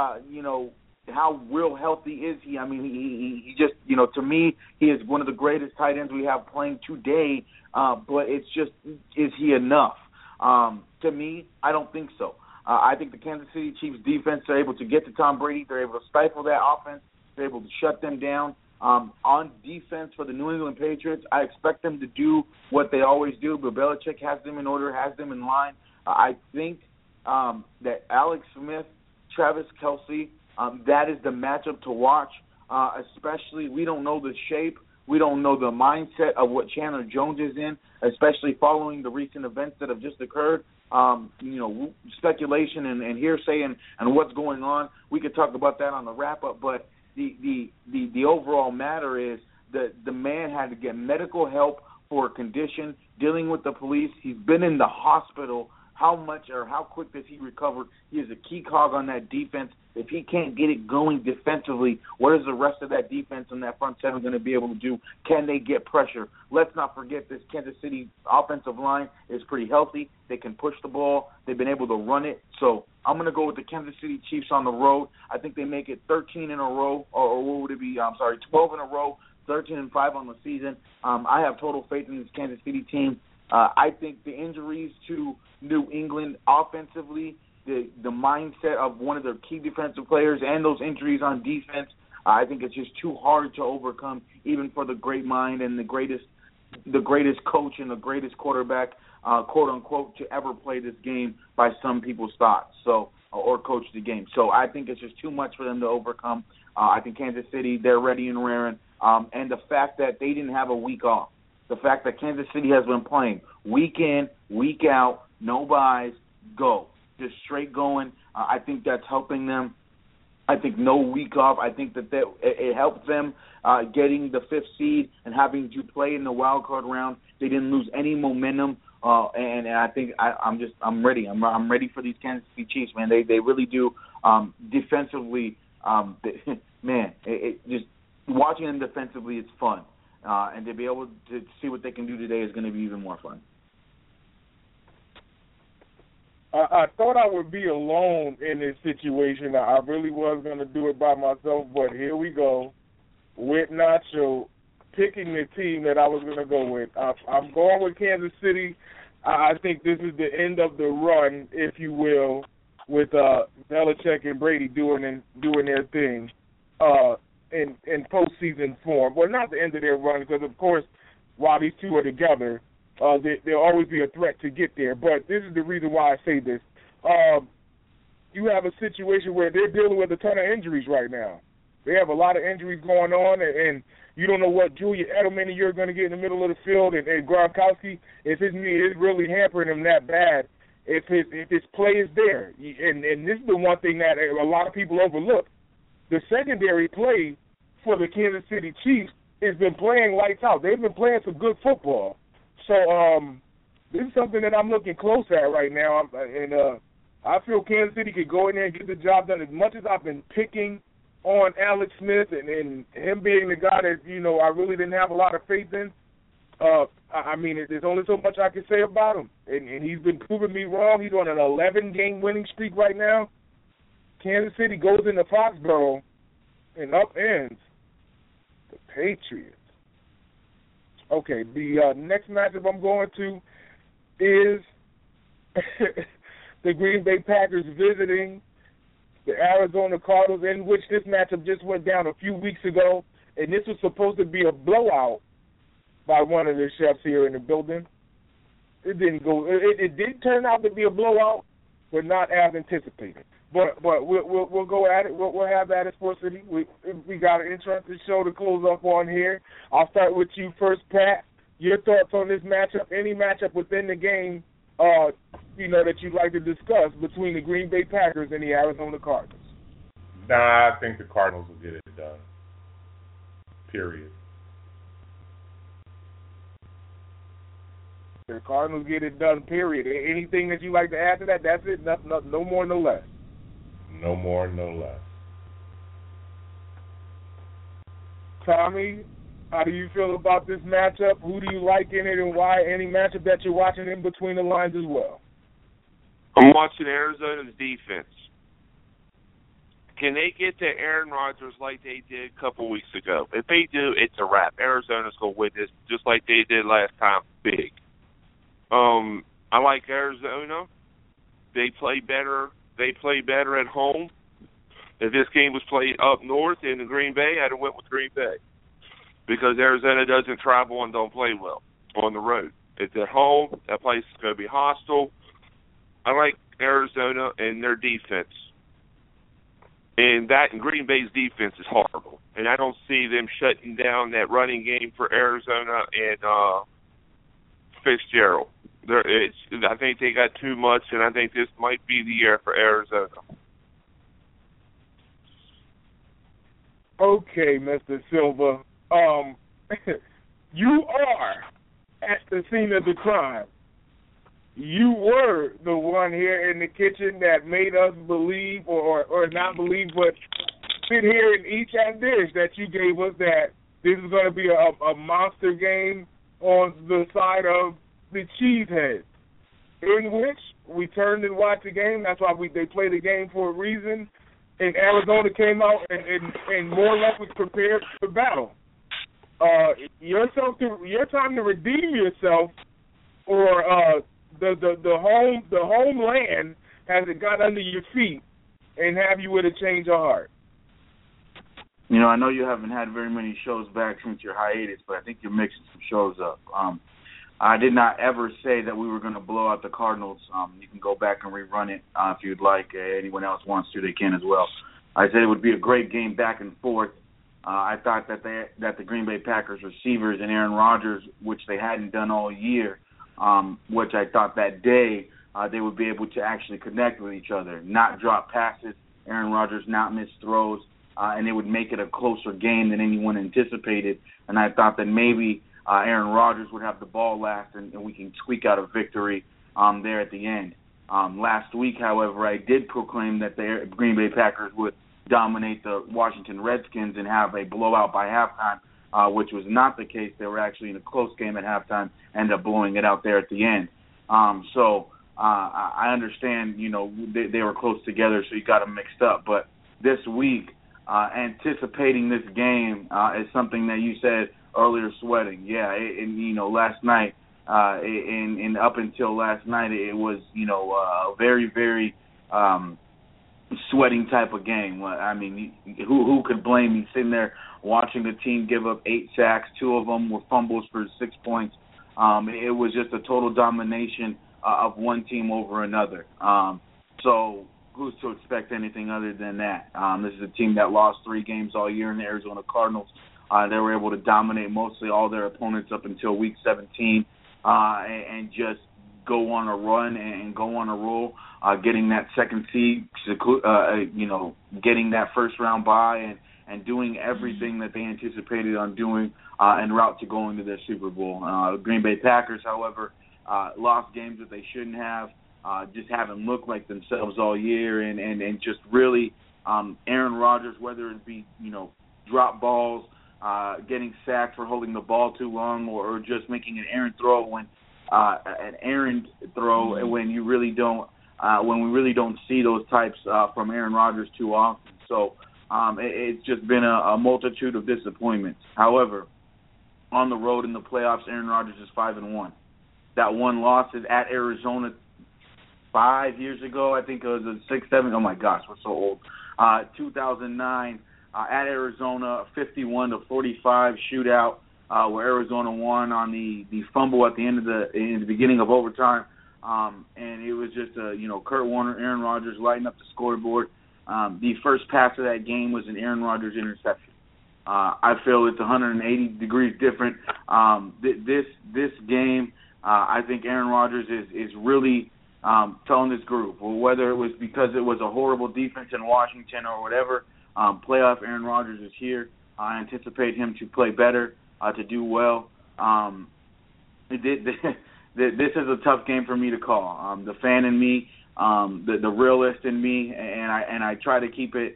how real healthy is he? I mean, he just, to me, he is one of the greatest tight ends we have playing today, but it's just, is he enough? To me, I don't think so. I think the Kansas City Chiefs defense are able to get to Tom Brady. They're able to stifle that offense. They're able to shut them down. On defense for the New England Patriots, I expect them to do what they always do, but Belichick has them in order, has them in line. I think that Alex Smith, Travis Kelce, that is the matchup to watch, especially we don't know the shape. We don't know the mindset of what Chandler Jones is in, especially following the recent events that have just occurred. Speculation and hearsay and what's going on. We could talk about that on the wrap-up, but the overall matter is that the man had to get medical help for a condition, dealing with the police. He's been in the hospital how much or how quick does he recover? He is a key cog on that defense. If he can't get it going defensively, what is the rest of that defense and that front seven going to be able to do? Can they get pressure? Let's not forget this Kansas City offensive line is pretty healthy. They can push the ball. They've been able to run it. So I'm going to go with the Kansas City Chiefs on the road. I think they make it 13 in a row, or what would it be? 12 in a row, 13-5 on the season. I have total faith in this Kansas City team. I think the injuries to New England offensively, the mindset of one of their key defensive players, and those injuries on defense, I think it's just too hard to overcome, even for the great mind and the greatest coach and the greatest quarterback, quote unquote, to ever play this game by some people's thoughts. So, or coach the game. So I think it's just too much for them to overcome. I think Kansas City, they're ready and raring, and the fact that they didn't have a week off. The fact that Kansas City has been playing week in, week out, no buys, go. Just straight going. I think that's helping them. I think no week off. I think that it helped them getting the 5th seed and having to play in the wild card round. They didn't lose any momentum, and I think I'm ready. I'm ready for these Kansas City Chiefs, man. They really do defensively. Just watching them defensively, it's fun. And to be able to see what they can do today is going to be even more fun. I thought I would be alone in this situation. I really was going to do it by myself, but here we go with Nacho picking the team that I was going to go with. I'm going with Kansas City. I think this is the end of the run, if you will, with Belichick and Brady doing their thing. In postseason form. Well, not the end of their run, because, of course, while these two are together, there'll always be a threat to get there. But this is the reason why I say this. You have a situation where they're dealing with a ton of injuries right now. They have a lot of injuries going on, and you don't know what Julian Edelman and you're going to get in the middle of the field, and Gronkowski, if his knee is really hampering him that bad, if his play is there. And this is the one thing that a lot of people overlook. The secondary play for the Kansas City Chiefs has been playing lights out. They've been playing some good football. So this is something that I'm looking close at right now. And I feel Kansas City could go in there and get the job done. As much as I've been picking on Alex Smith and him being the guy that, I really didn't have a lot of faith in, there's only so much I can say about him. And he's been proving me wrong. He's on an 11-game winning streak right now. Kansas City goes into Foxborough and upends the Patriots. Okay, the next matchup I'm going to is the Green Bay Packers visiting the Arizona Cardinals, in which this matchup just went down a few weeks ago, and this was supposed to be a blowout by one of the chefs here in the building. It didn't go. It did turn out to be a blowout, but not as anticipated. But we'll go at it. We'll have that at Sports City. We got an interesting show to close up on here. I'll start with you first, Pat. Your thoughts on this matchup? Any matchup within the game, that you'd like to discuss between the Green Bay Packers and the Arizona Cardinals? Nah, I think the Cardinals will get it done. Period. The Cardinals get it done, period. Anything that you'd like to add to that? That's it. No more, no less. No more, no less. Tommy, how do you feel about this matchup? Who do you like in it and why? Any matchup that you're watching in between the lines as well? I'm watching Arizona's defense. Can they get to Aaron Rodgers like they did a couple weeks ago? If they do, it's a wrap. Arizona's going to win this just like they did last time, big. I like Arizona. They play better. They play better at home. If this game was played up north in Green Bay, I'd have went with Green Bay because Arizona doesn't travel and don't play well on the road. It's at home. That place is going to be hostile. I like Arizona and their defense. And Green Bay's defense is horrible. And I don't see them shutting down that running game for Arizona and Fitzgerald. I think they got too much, and I think this might be the year for Arizona. Okay, Mr. Silva. You are at the scene of the crime. you were the one here in the kitchen that made us believe or not believe, but sit here and eat that dish that you gave us that this is going to be a monster game on the side of the Cheeseheads, in which we turned and watched the game. That's why they played the game for a reason. And Arizona came out and more or less was prepared for battle. Your time to redeem yourself, or the homeland hasn't got under your feet and have you with a change of heart. You know, I know you haven't had very many shows back since your hiatus, but I think you're mixing some shows up. I did not ever say that we were going to blow out the Cardinals. You can go back and rerun it if you'd like. Anyone else wants to, they can as well. I said it would be a great game back and forth. I thought that the Green Bay Packers receivers and Aaron Rodgers, which they hadn't done all year, which I thought that day they would be able to actually connect with each other, not drop passes, Aaron Rodgers not miss throws, and it would make it a closer game than anyone anticipated. And I thought that maybe Aaron Rodgers would have the ball last, and we can squeak out a victory there at the end. Last week, however, I did proclaim that the Green Bay Packers would dominate the Washington Redskins and have a blowout by halftime, which was not the case. They were actually in a close game at halftime, ended up blowing it out there at the end. So I understand, you know, they were close together, so you got them mixed up. But this week, anticipating this game is something that you said earlier, sweating. Yeah, and you know, last night, and up until last night, it was, you know, a very, very sweating type of game. I mean, who could blame me sitting there watching the team give up 8 sacks, 2 of them were fumbles for 6 points. It was just a total domination of one team over another. So who's to expect anything other than that? This is a team that lost 3 games all year in the Arizona Cardinals. They were able to dominate mostly all their opponents up until Week 17 and just go on a run and go on a roll, getting that second seed, you know, getting that first-round bye and doing everything that they anticipated on doing en route to going to their Super Bowl. Green Bay Packers, however, lost games that they shouldn't have, just haven't looked like themselves all year, and just really Aaron Rodgers, whether it be, you know, drop balls, getting sacked for holding the ball too long, or just making an errant throw when when you really don't when we really don't see those types from Aaron Rodgers too often. So it's just been a multitude of disappointments. However, on the road in the playoffs, Aaron Rodgers is 5-1. That one loss is at Arizona 5 years ago. I think it was a 6, 7. Oh my gosh, we're so old. 2009 at Arizona, 51-45 shootout. Where Arizona won on the fumble at the end of in the beginning of overtime, and it was just Kurt Warner, Aaron Rodgers lighting up the scoreboard. The first pass of that game was an Aaron Rodgers interception. I feel it's 180 degrees different. This game, I think Aaron Rodgers is really telling this group, well, whether it was because it was a horrible defense in Washington or whatever, playoff Aaron Rodgers is here. I anticipate him to play better. To do well. This is a tough game for me to call. The fan in me, the realist in me, and I try to keep it,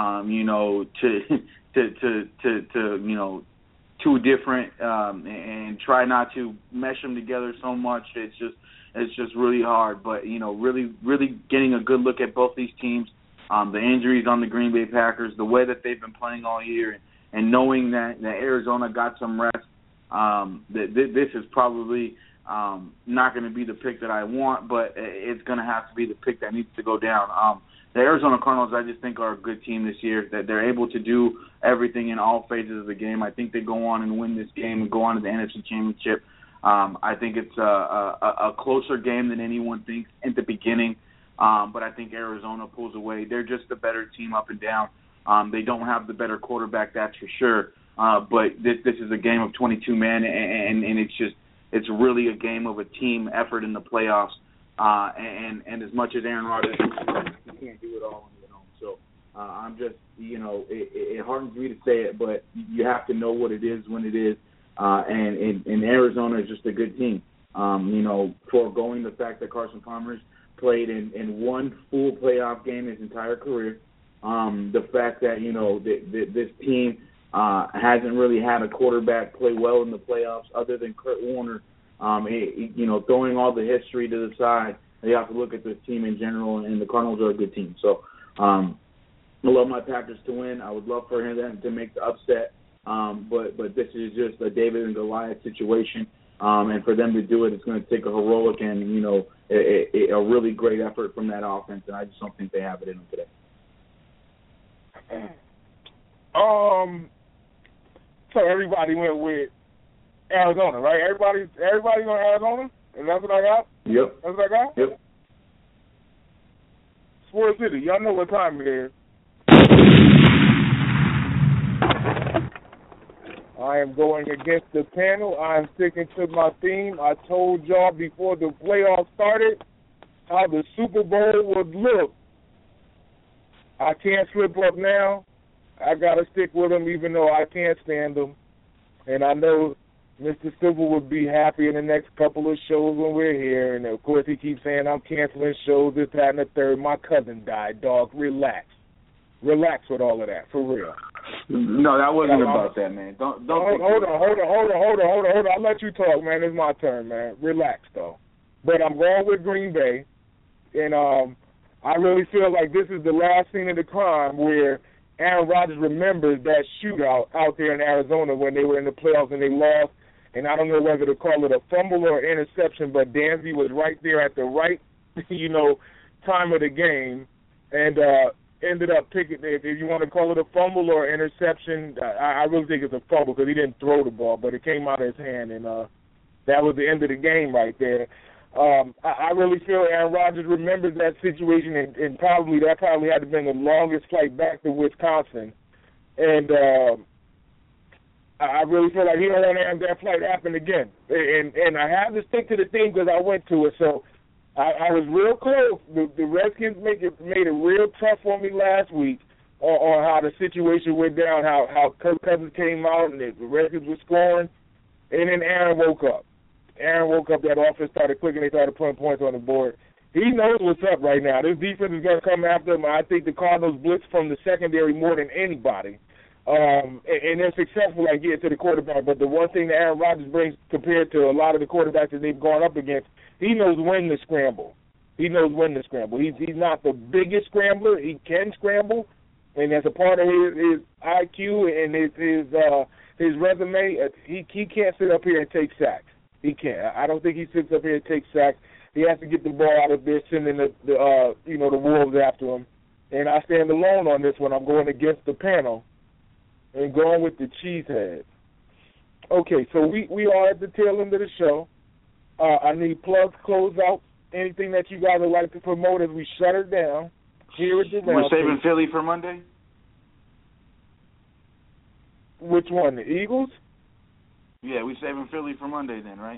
to two different, and try not to mesh them together so much. It's just really hard. But really getting a good look at both these teams, the injuries on the Green Bay Packers, the way that they've been playing all year. And knowing that Arizona got some rest, this is probably not going to be the pick that I want, but it's going to have to be the pick that needs to go down. The Arizona Cardinals, I just think, are a good team this year, that they're able to do everything in all phases of the game. I think they go on and win this game and go on to the NFC Championship. I think it's a closer game than anyone thinks at the beginning, but I think Arizona pulls away. They're just a better team up and down. They don't have the better quarterback, that's for sure. But this is a game of 22 men, and it's really a game of a team effort in the playoffs. And as much as Aaron Rodgers, you can't do it all on your own. So I'm just, it hardens me to say it, but you have to know what it is when it is. And Arizona is just a good team. Foregoing the fact that Carson Palmer's played in one full playoff game his entire career. The fact that, this team hasn't really had a quarterback play well in the playoffs other than Kurt Warner. Throwing all the history to the side, you have to look at this team in general, and the Cardinals are a good team. So I love my Packers to win. I would love for them to make the upset, but this is just a David and Goliath situation, and for them to do it, it's going to take a heroic and, a really great effort from that offense, and I just don't think they have it in them today. So everybody went with Arizona, right? Everybody on Arizona? And that's what I got? Yep. That's what I got? Yep. Sports City, y'all know what time it is. I am going against the panel. I am sticking to my theme. I told y'all before the playoffs started how the Super Bowl would look. I can't slip up now. I got to stick with them even though I can't stand them. And I know Mr. Civil would be happy in the next couple of shows when we're here. And, of course, he keeps saying I'm canceling shows, this, that, and the third. My cousin died, dog. Relax. Relax with all of that, for real. No, that wasn't about that, man. Don't hold on. I'll let you talk, man. It's my turn, man. Relax, though. But I'm going with Green Bay. And I really feel like this is the last scene of the crime where Aaron Rodgers remembers that shootout out there in Arizona when they were in the playoffs and they lost. And I don't know whether to call it a fumble or interception, but Dansby was right there at the right, time of the game and ended up picking, if you want to call it a fumble or interception, I really think it's a fumble because he didn't throw the ball, but it came out of his hand, and that was the end of the game right there. I really feel Aaron Rodgers remembers that situation, and probably had to been the longest flight back to Wisconsin. And I really feel like he don't want to have that flight happen again. And I have to stick to the theme because I went to it. So I was real close. The Redskins made it real tough for me last week on how the situation went down, how Kirk Cousins came out and the Redskins were scoring, and then Aaron woke up. That offense started clicking, they started putting points on the board. He knows what's up right now. This defense is going to come after him. I think the Cardinals blitz from the secondary more than anybody. And they're successful at getting to the quarterback. But the one thing that Aaron Rodgers brings compared to a lot of the quarterbacks that they've gone up against, he knows when to scramble. He's not the biggest scrambler. He can scramble, and as a part of his IQ and his resume, he can't sit up here and take sacks. He can't. I don't think he sits up here and takes sacks. He has to get the ball out of there, sending the Wolves after him. And I stand alone on this one. I'm going against the panel and going with the Cheeseheads. Okay, so we are at the tail end of the show. I need plugs, close out, anything that you guys would like to promote as we shut it down. Here at the We're saving Philly for Monday? Which one, the Eagles? Yeah, we're saving Philly for Monday then, right?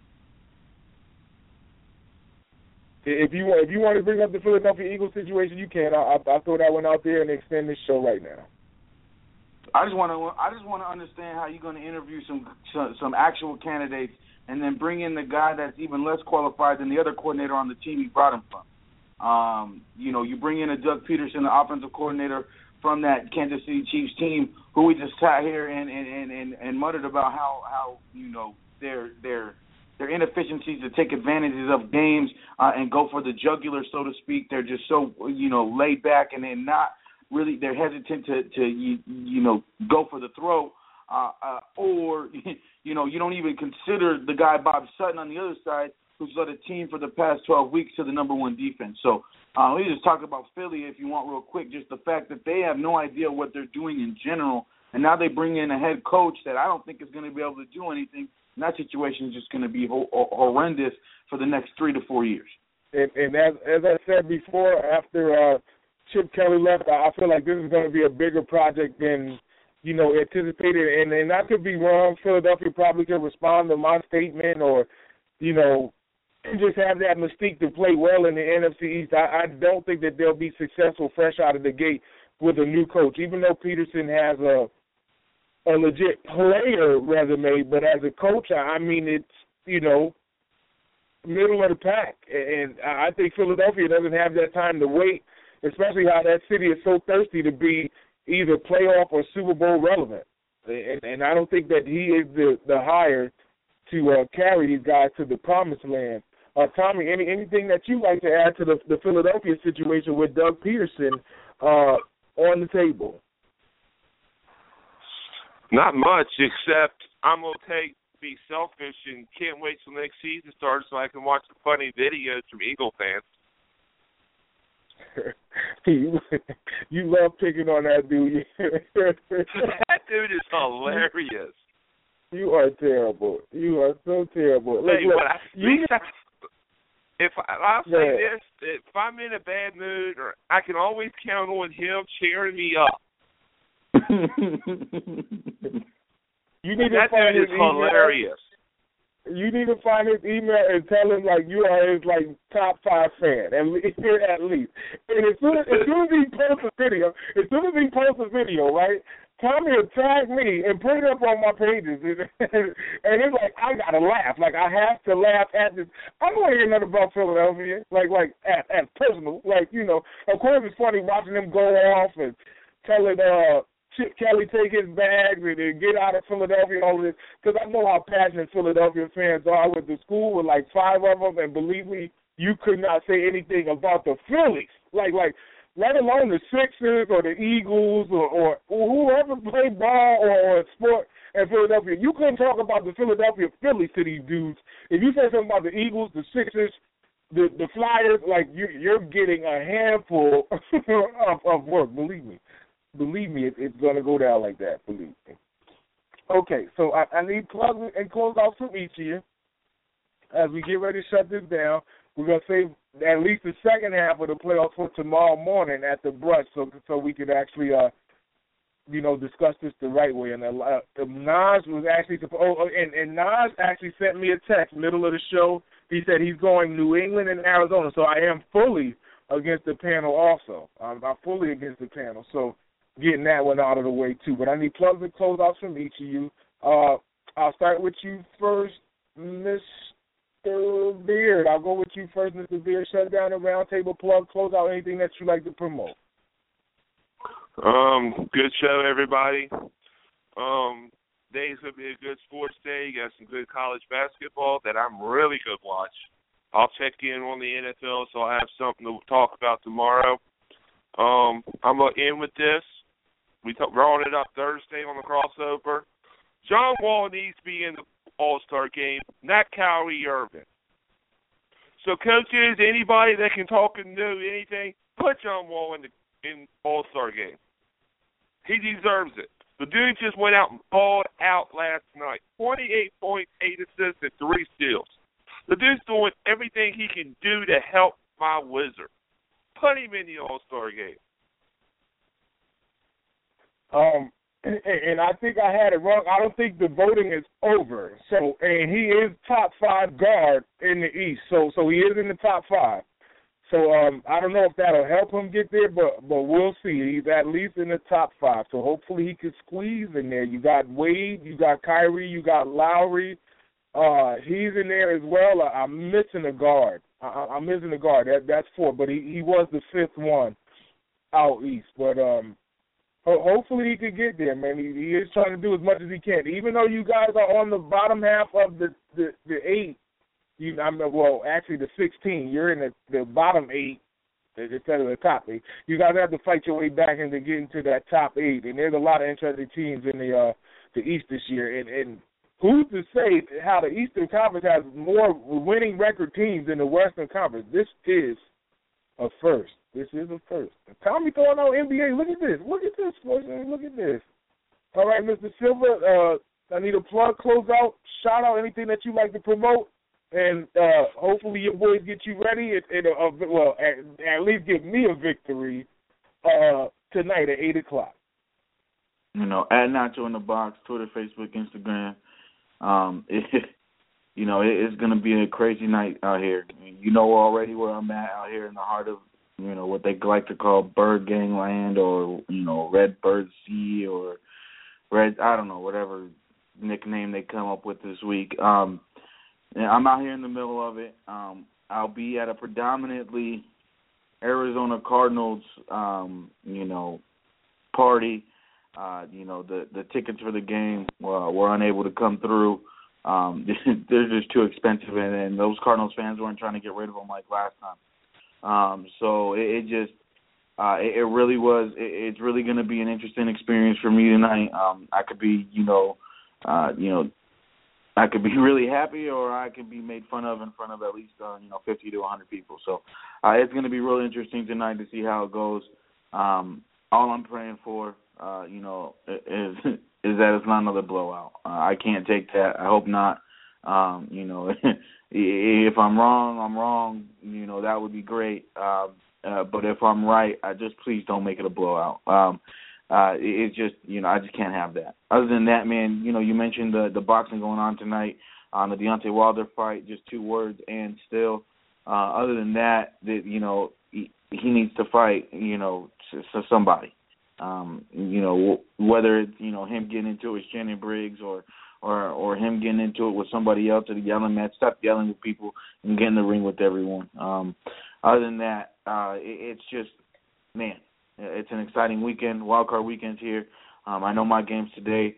If you want to bring up the Philadelphia Eagles situation, you can. I'll throw that one out there and extend this show right now. I just want to understand how you're going to interview some actual candidates and then bring in the guy that's even less qualified than the other coordinator on the team you brought him from. You bring in a Doug Peterson, the offensive coordinator from that Kansas City Chiefs team, who we just sat here and muttered about how their inefficiencies to take advantages of games and go for the jugular, so to speak. They're just so laid back, and they're not really. They're hesitant to go for the throw, or you don't even consider the guy Bob Sutton on the other side, who's led a team for the past 12 weeks to the number one defense. So let me just talk about Philly, if you want, real quick. Just the fact that they have no idea what they're doing in general, and now they bring in a head coach that I don't think is going to be able to do anything. And that situation is just going to be horrendous for the next 3 to 4 years. And as I said before, after Chip Kelly left, I feel like this is going to be a bigger project than anticipated. And I could be wrong. Philadelphia probably could respond to my statement, or just have that mystique to play well in the NFC East. I don't think that they'll be successful fresh out of the gate with a new coach, even though Peterson has a legit player resume. But as a coach, I mean, it's, middle of the pack, and I think Philadelphia doesn't have that time to wait, especially how that city is so thirsty to be either playoff or Super Bowl relevant. And I don't think that he is the hire to carry these guys to the promised land. Tommy, anything that you like to add to the Philadelphia situation with Doug Peterson on the table? Not much, except I'm going to be selfish and can't wait till next season starts so I can watch the funny videos from Eagle fans. You love picking on that dude. That dude is hilarious. You are terrible. You are so terrible. I'll say this, if I'm in a bad mood, or I can always count on him cheering me up. You need to find his hilarious. You need to find his email and tell him you are his top 5 fan, at least. And as soon as he posts a video, right? Tommy will tag me and put it up on my pages, and it's I gotta laugh. I have to laugh at this. I don't want to hear nothing about Philadelphia, as personal. Of course it's funny watching them go off and telling Chip Kelly take his bags and get out of Philadelphia and all of this, because I know how passionate Philadelphia fans are. I went to school with 5 of them, and believe me, you could not say anything about the Phillies. Let alone the Sixers or the Eagles or whoever played ball or sport in Philadelphia. You couldn't talk about the Philadelphia Phillies to these dudes. If you say something about the Eagles, the Sixers, the Flyers, you're getting a handful of work, believe me. Believe me, it's going to go down like that, believe me. Okay, so I need plugs and closeouts from each of you. As we get ready to shut this down, we're going to save at least the second half of the playoffs for tomorrow morning at the brunch so we could actually, discuss this the right way. And Nas was actually and Nas actually sent me a text middle of the show. He said he's going New England and Arizona, so I am fully against the panel also. I'm fully against the panel, so getting that one out of the way too. But I need plugs and closeouts from each of you. I'll start with you first, Mr. Beard. I'll go with you first, Mr. Beard. Shut down the roundtable, plug, close out anything that you like to promote. Good show, everybody. Today's going to be a good sports day. You got some good college basketball that I'm really going to watch. I'll check in on the NFL, so I have something to talk about tomorrow. I'm going to end with this. We brought it up Thursday on the crossover. John Wall needs to be in the All-Star game, not Kyrie Irving. So, coaches, anybody that can talk and do anything, put John Wall in the All-Star game. He deserves it. The dude just went out and balled out last night. 28.8 assists and 3 steals. The dude's doing everything he can do to help my Wizard. Put him in the All-Star game. And I think I had it wrong. I don't think the voting is over. So, and he is top 5 guard in the East. So he is in the top 5. So I don't know if that'll help him get there, but we'll see. He's at least in the top 5. So hopefully he can squeeze in there. You got Wade, you got Kyrie, you got Lowry. He's in there as well. I'm missing a guard. I'm missing a guard. That's 4, but he was the 5th one out East. But hopefully he can get there, man. He is trying to do as much as he can. Even though you guys are on the bottom half of the 8, actually the 16. You're in the bottom 8 instead of the top 8. You guys have to fight your way back into getting to that top 8. And there's a lot of interesting teams in the East this year. And who's to say how the Eastern Conference has more winning record teams than the Western Conference? This is a first. This is a first. Tommy throwing out NBA. Look at this. Look at this, sportsman. Look at this. All right, Mr. Silver, I need a plug, close out, shout out, anything that you like to promote. And hopefully your boys get you ready. At least give me a victory tonight at 8 o'clock. At Nacho in the Box, Twitter, Facebook, Instagram. It's going to be a crazy night out here. You know already where I'm at out here in the heart of, what they like to call Bird Gangland or, Red Bird Sea or Red, I don't know, whatever nickname they come up with this week. I'm out here in the middle of it. I'll be at a predominantly Arizona Cardinals, party. The tickets for the game were unable to come through. They're just too expensive, and those Cardinals fans weren't trying to get rid of them like last time. So it really was. It's really going to be an interesting experience for me tonight. I could be, I could be really happy, or I could be made fun of in front of at least 50 to 100 people. So it's going to be really interesting tonight to see how it goes. All I'm praying for, is that it's not another blowout. I can't take that. I hope not. If I'm wrong, I'm wrong. That would be great. But if I'm right, just please don't make it a blowout. It's just, I just can't have that. Other than that, man, you mentioned the boxing going on tonight, the Deontay Wilder fight, just 2 words, and still. Other than that, he needs to fight, somebody. Whether it's, him getting into it with Shannon Briggs or him getting into it with somebody else at a yelling match. Stop yelling with people and get in the ring with everyone. Other than that, it's just, man, it's an exciting weekend. Wildcard weekend's here. I know my game's today.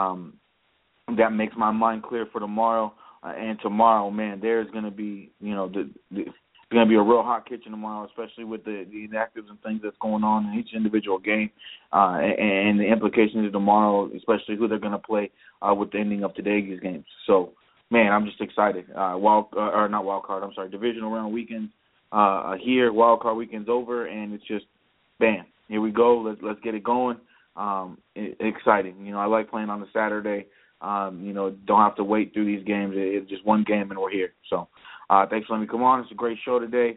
That makes my mind clear for tomorrow. And tomorrow, man, there's going to be, it's going to be a real hot kitchen tomorrow, especially with the inactives and things that's going on in each individual game, and the implications of tomorrow, especially who they're going to play with the ending of today's games. So, man, I'm just excited. Divisional round weekends here, wild card weekend's over, and it's just, bam, here we go. Let's get it going. Exciting. I like playing on the Saturday. Don't have to wait through these games. It's just one game and we're here. So, thanks for letting me come on. It's a great show today.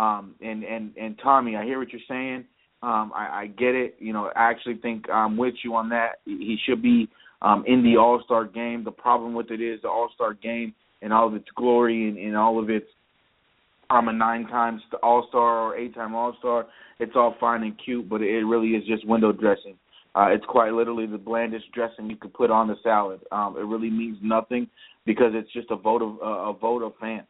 And Tommy, I hear what you're saying. I get it. I actually think I'm with you on that. He should be in the All-Star game. The problem with it is the All-Star game and all of its glory and all of its a 9-time All-Star or 8-time All-Star, it's all fine and cute, but it really is just window dressing. It's quite literally the blandest dressing you could put on the salad. It really means nothing because it's just a vote of fans.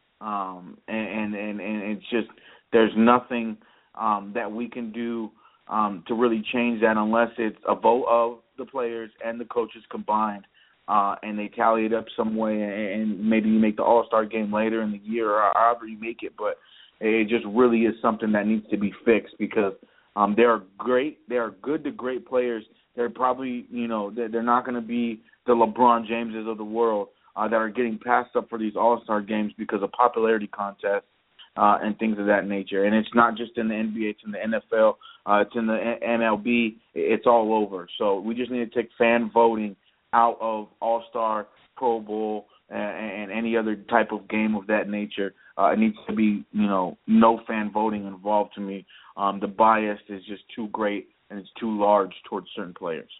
And it's just there's nothing that we can do to really change that unless it's a vote of the players and the coaches combined, and they tally it up some way, and maybe you make the All-Star game later in the year or however you make it, but it just really is something that needs to be fixed because they are good to great players. They're probably, they're not going to be the LeBron Jameses of the world that are getting passed up for these All-Star games because of popularity contests and things of that nature. And it's not just in the NBA, it's in the NFL, it's in the MLB, it's all over. So we just need to take fan voting out of All-Star, Pro Bowl, and any other type of game of that nature. It needs to be, no fan voting involved to me. The bias is just too great and it's too large towards certain players.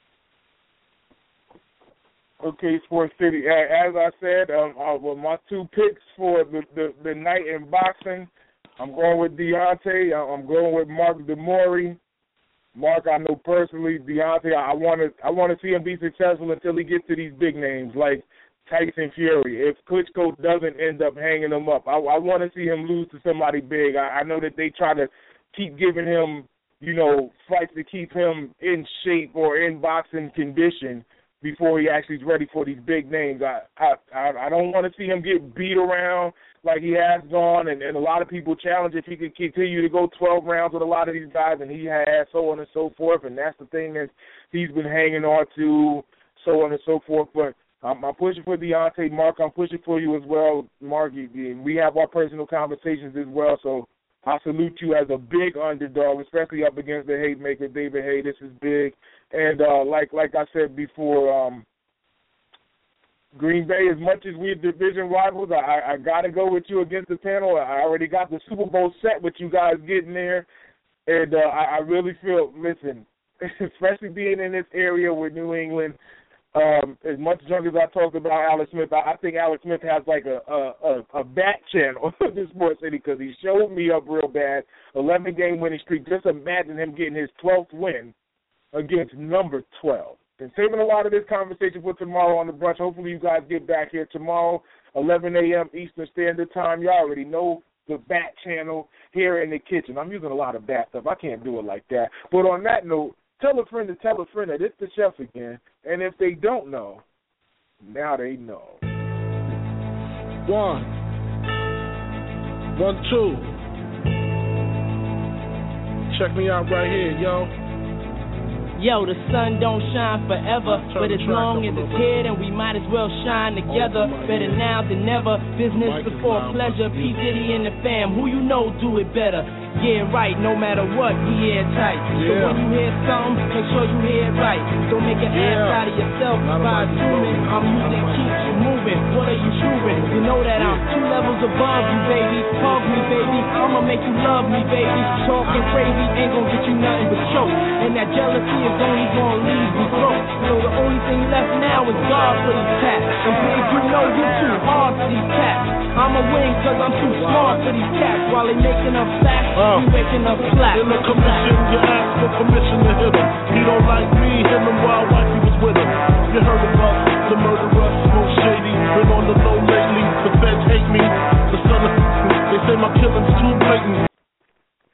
Okay, Sports City. As I said, with my 2 picks for the night in boxing, I'm going with Deontay. I'm going with Mark DeMori. Mark, I know personally. Deontay, I want to see him be successful until he gets to these big names like Tyson Fury. If Klitschko doesn't end up hanging him up, I want to see him lose to somebody big. I know that they try to keep giving him, fights to keep him in shape or in boxing condition before he actually is ready for these big names. I don't want to see him get beat around like he has gone, and a lot of people challenge if he could continue to go 12 rounds with a lot of these guys, and he has, so on and so forth, and that's the thing that he's been hanging on to, so on and so forth. But I'm pushing for Deontay. Mark, I'm pushing for you as well. Mark, we have our personal conversations as well, so I salute you as a big underdog, especially up against the hate maker, David Haye. This is big. And like I said before, Green Bay, as much as we're division rivals, I got to go with you against the panel. I already got the Super Bowl set with you guys getting there. And I really feel, listen, especially being in this area with New England, as much junk as I talked about Alex Smith, I think Alex Smith has like a bat channel on this Sports City because he showed me up real bad, 11-game winning streak. Just imagine him getting his 12th win against number 12. And saving a lot of this conversation for tomorrow on the brunch. Hopefully you guys get back here tomorrow. 11 a.m. Eastern Standard Time. You already know the Bat Channel here in the kitchen. I'm using a lot of Bat stuff. I can't do it like that. But on that note, tell a friend that it's the chef again. And if they don't know, now they know. 1, 2. Check me out right here, yo. Yo, the sun don't shine forever, but as long as it's here, then we might as well shine together. Better now than never, business before pleasure. P. Diddy and the fam, who you know do it better. Yeah, right, no matter what, we airtight. So when you hear something, make sure you hear it right. Don't make an ass out of yourself by assuming our music keeps you moving. What are you proving? You know that I'm 2 levels above you, baby. Hug me, baby, I'ma make you love me, baby. Talking crazy ain't gonna get you nothing but choke. And that jealousy is only gonna leave you broke. So the only thing left now is God for these cats. And big, you know you're too hard for these cats. I'ma win cause I'm too smart for these cats. While they making up facts, we waking up flat. In the commission, you ask for permission to hit him. He don't like me, hit him while wifey was with him. You heard him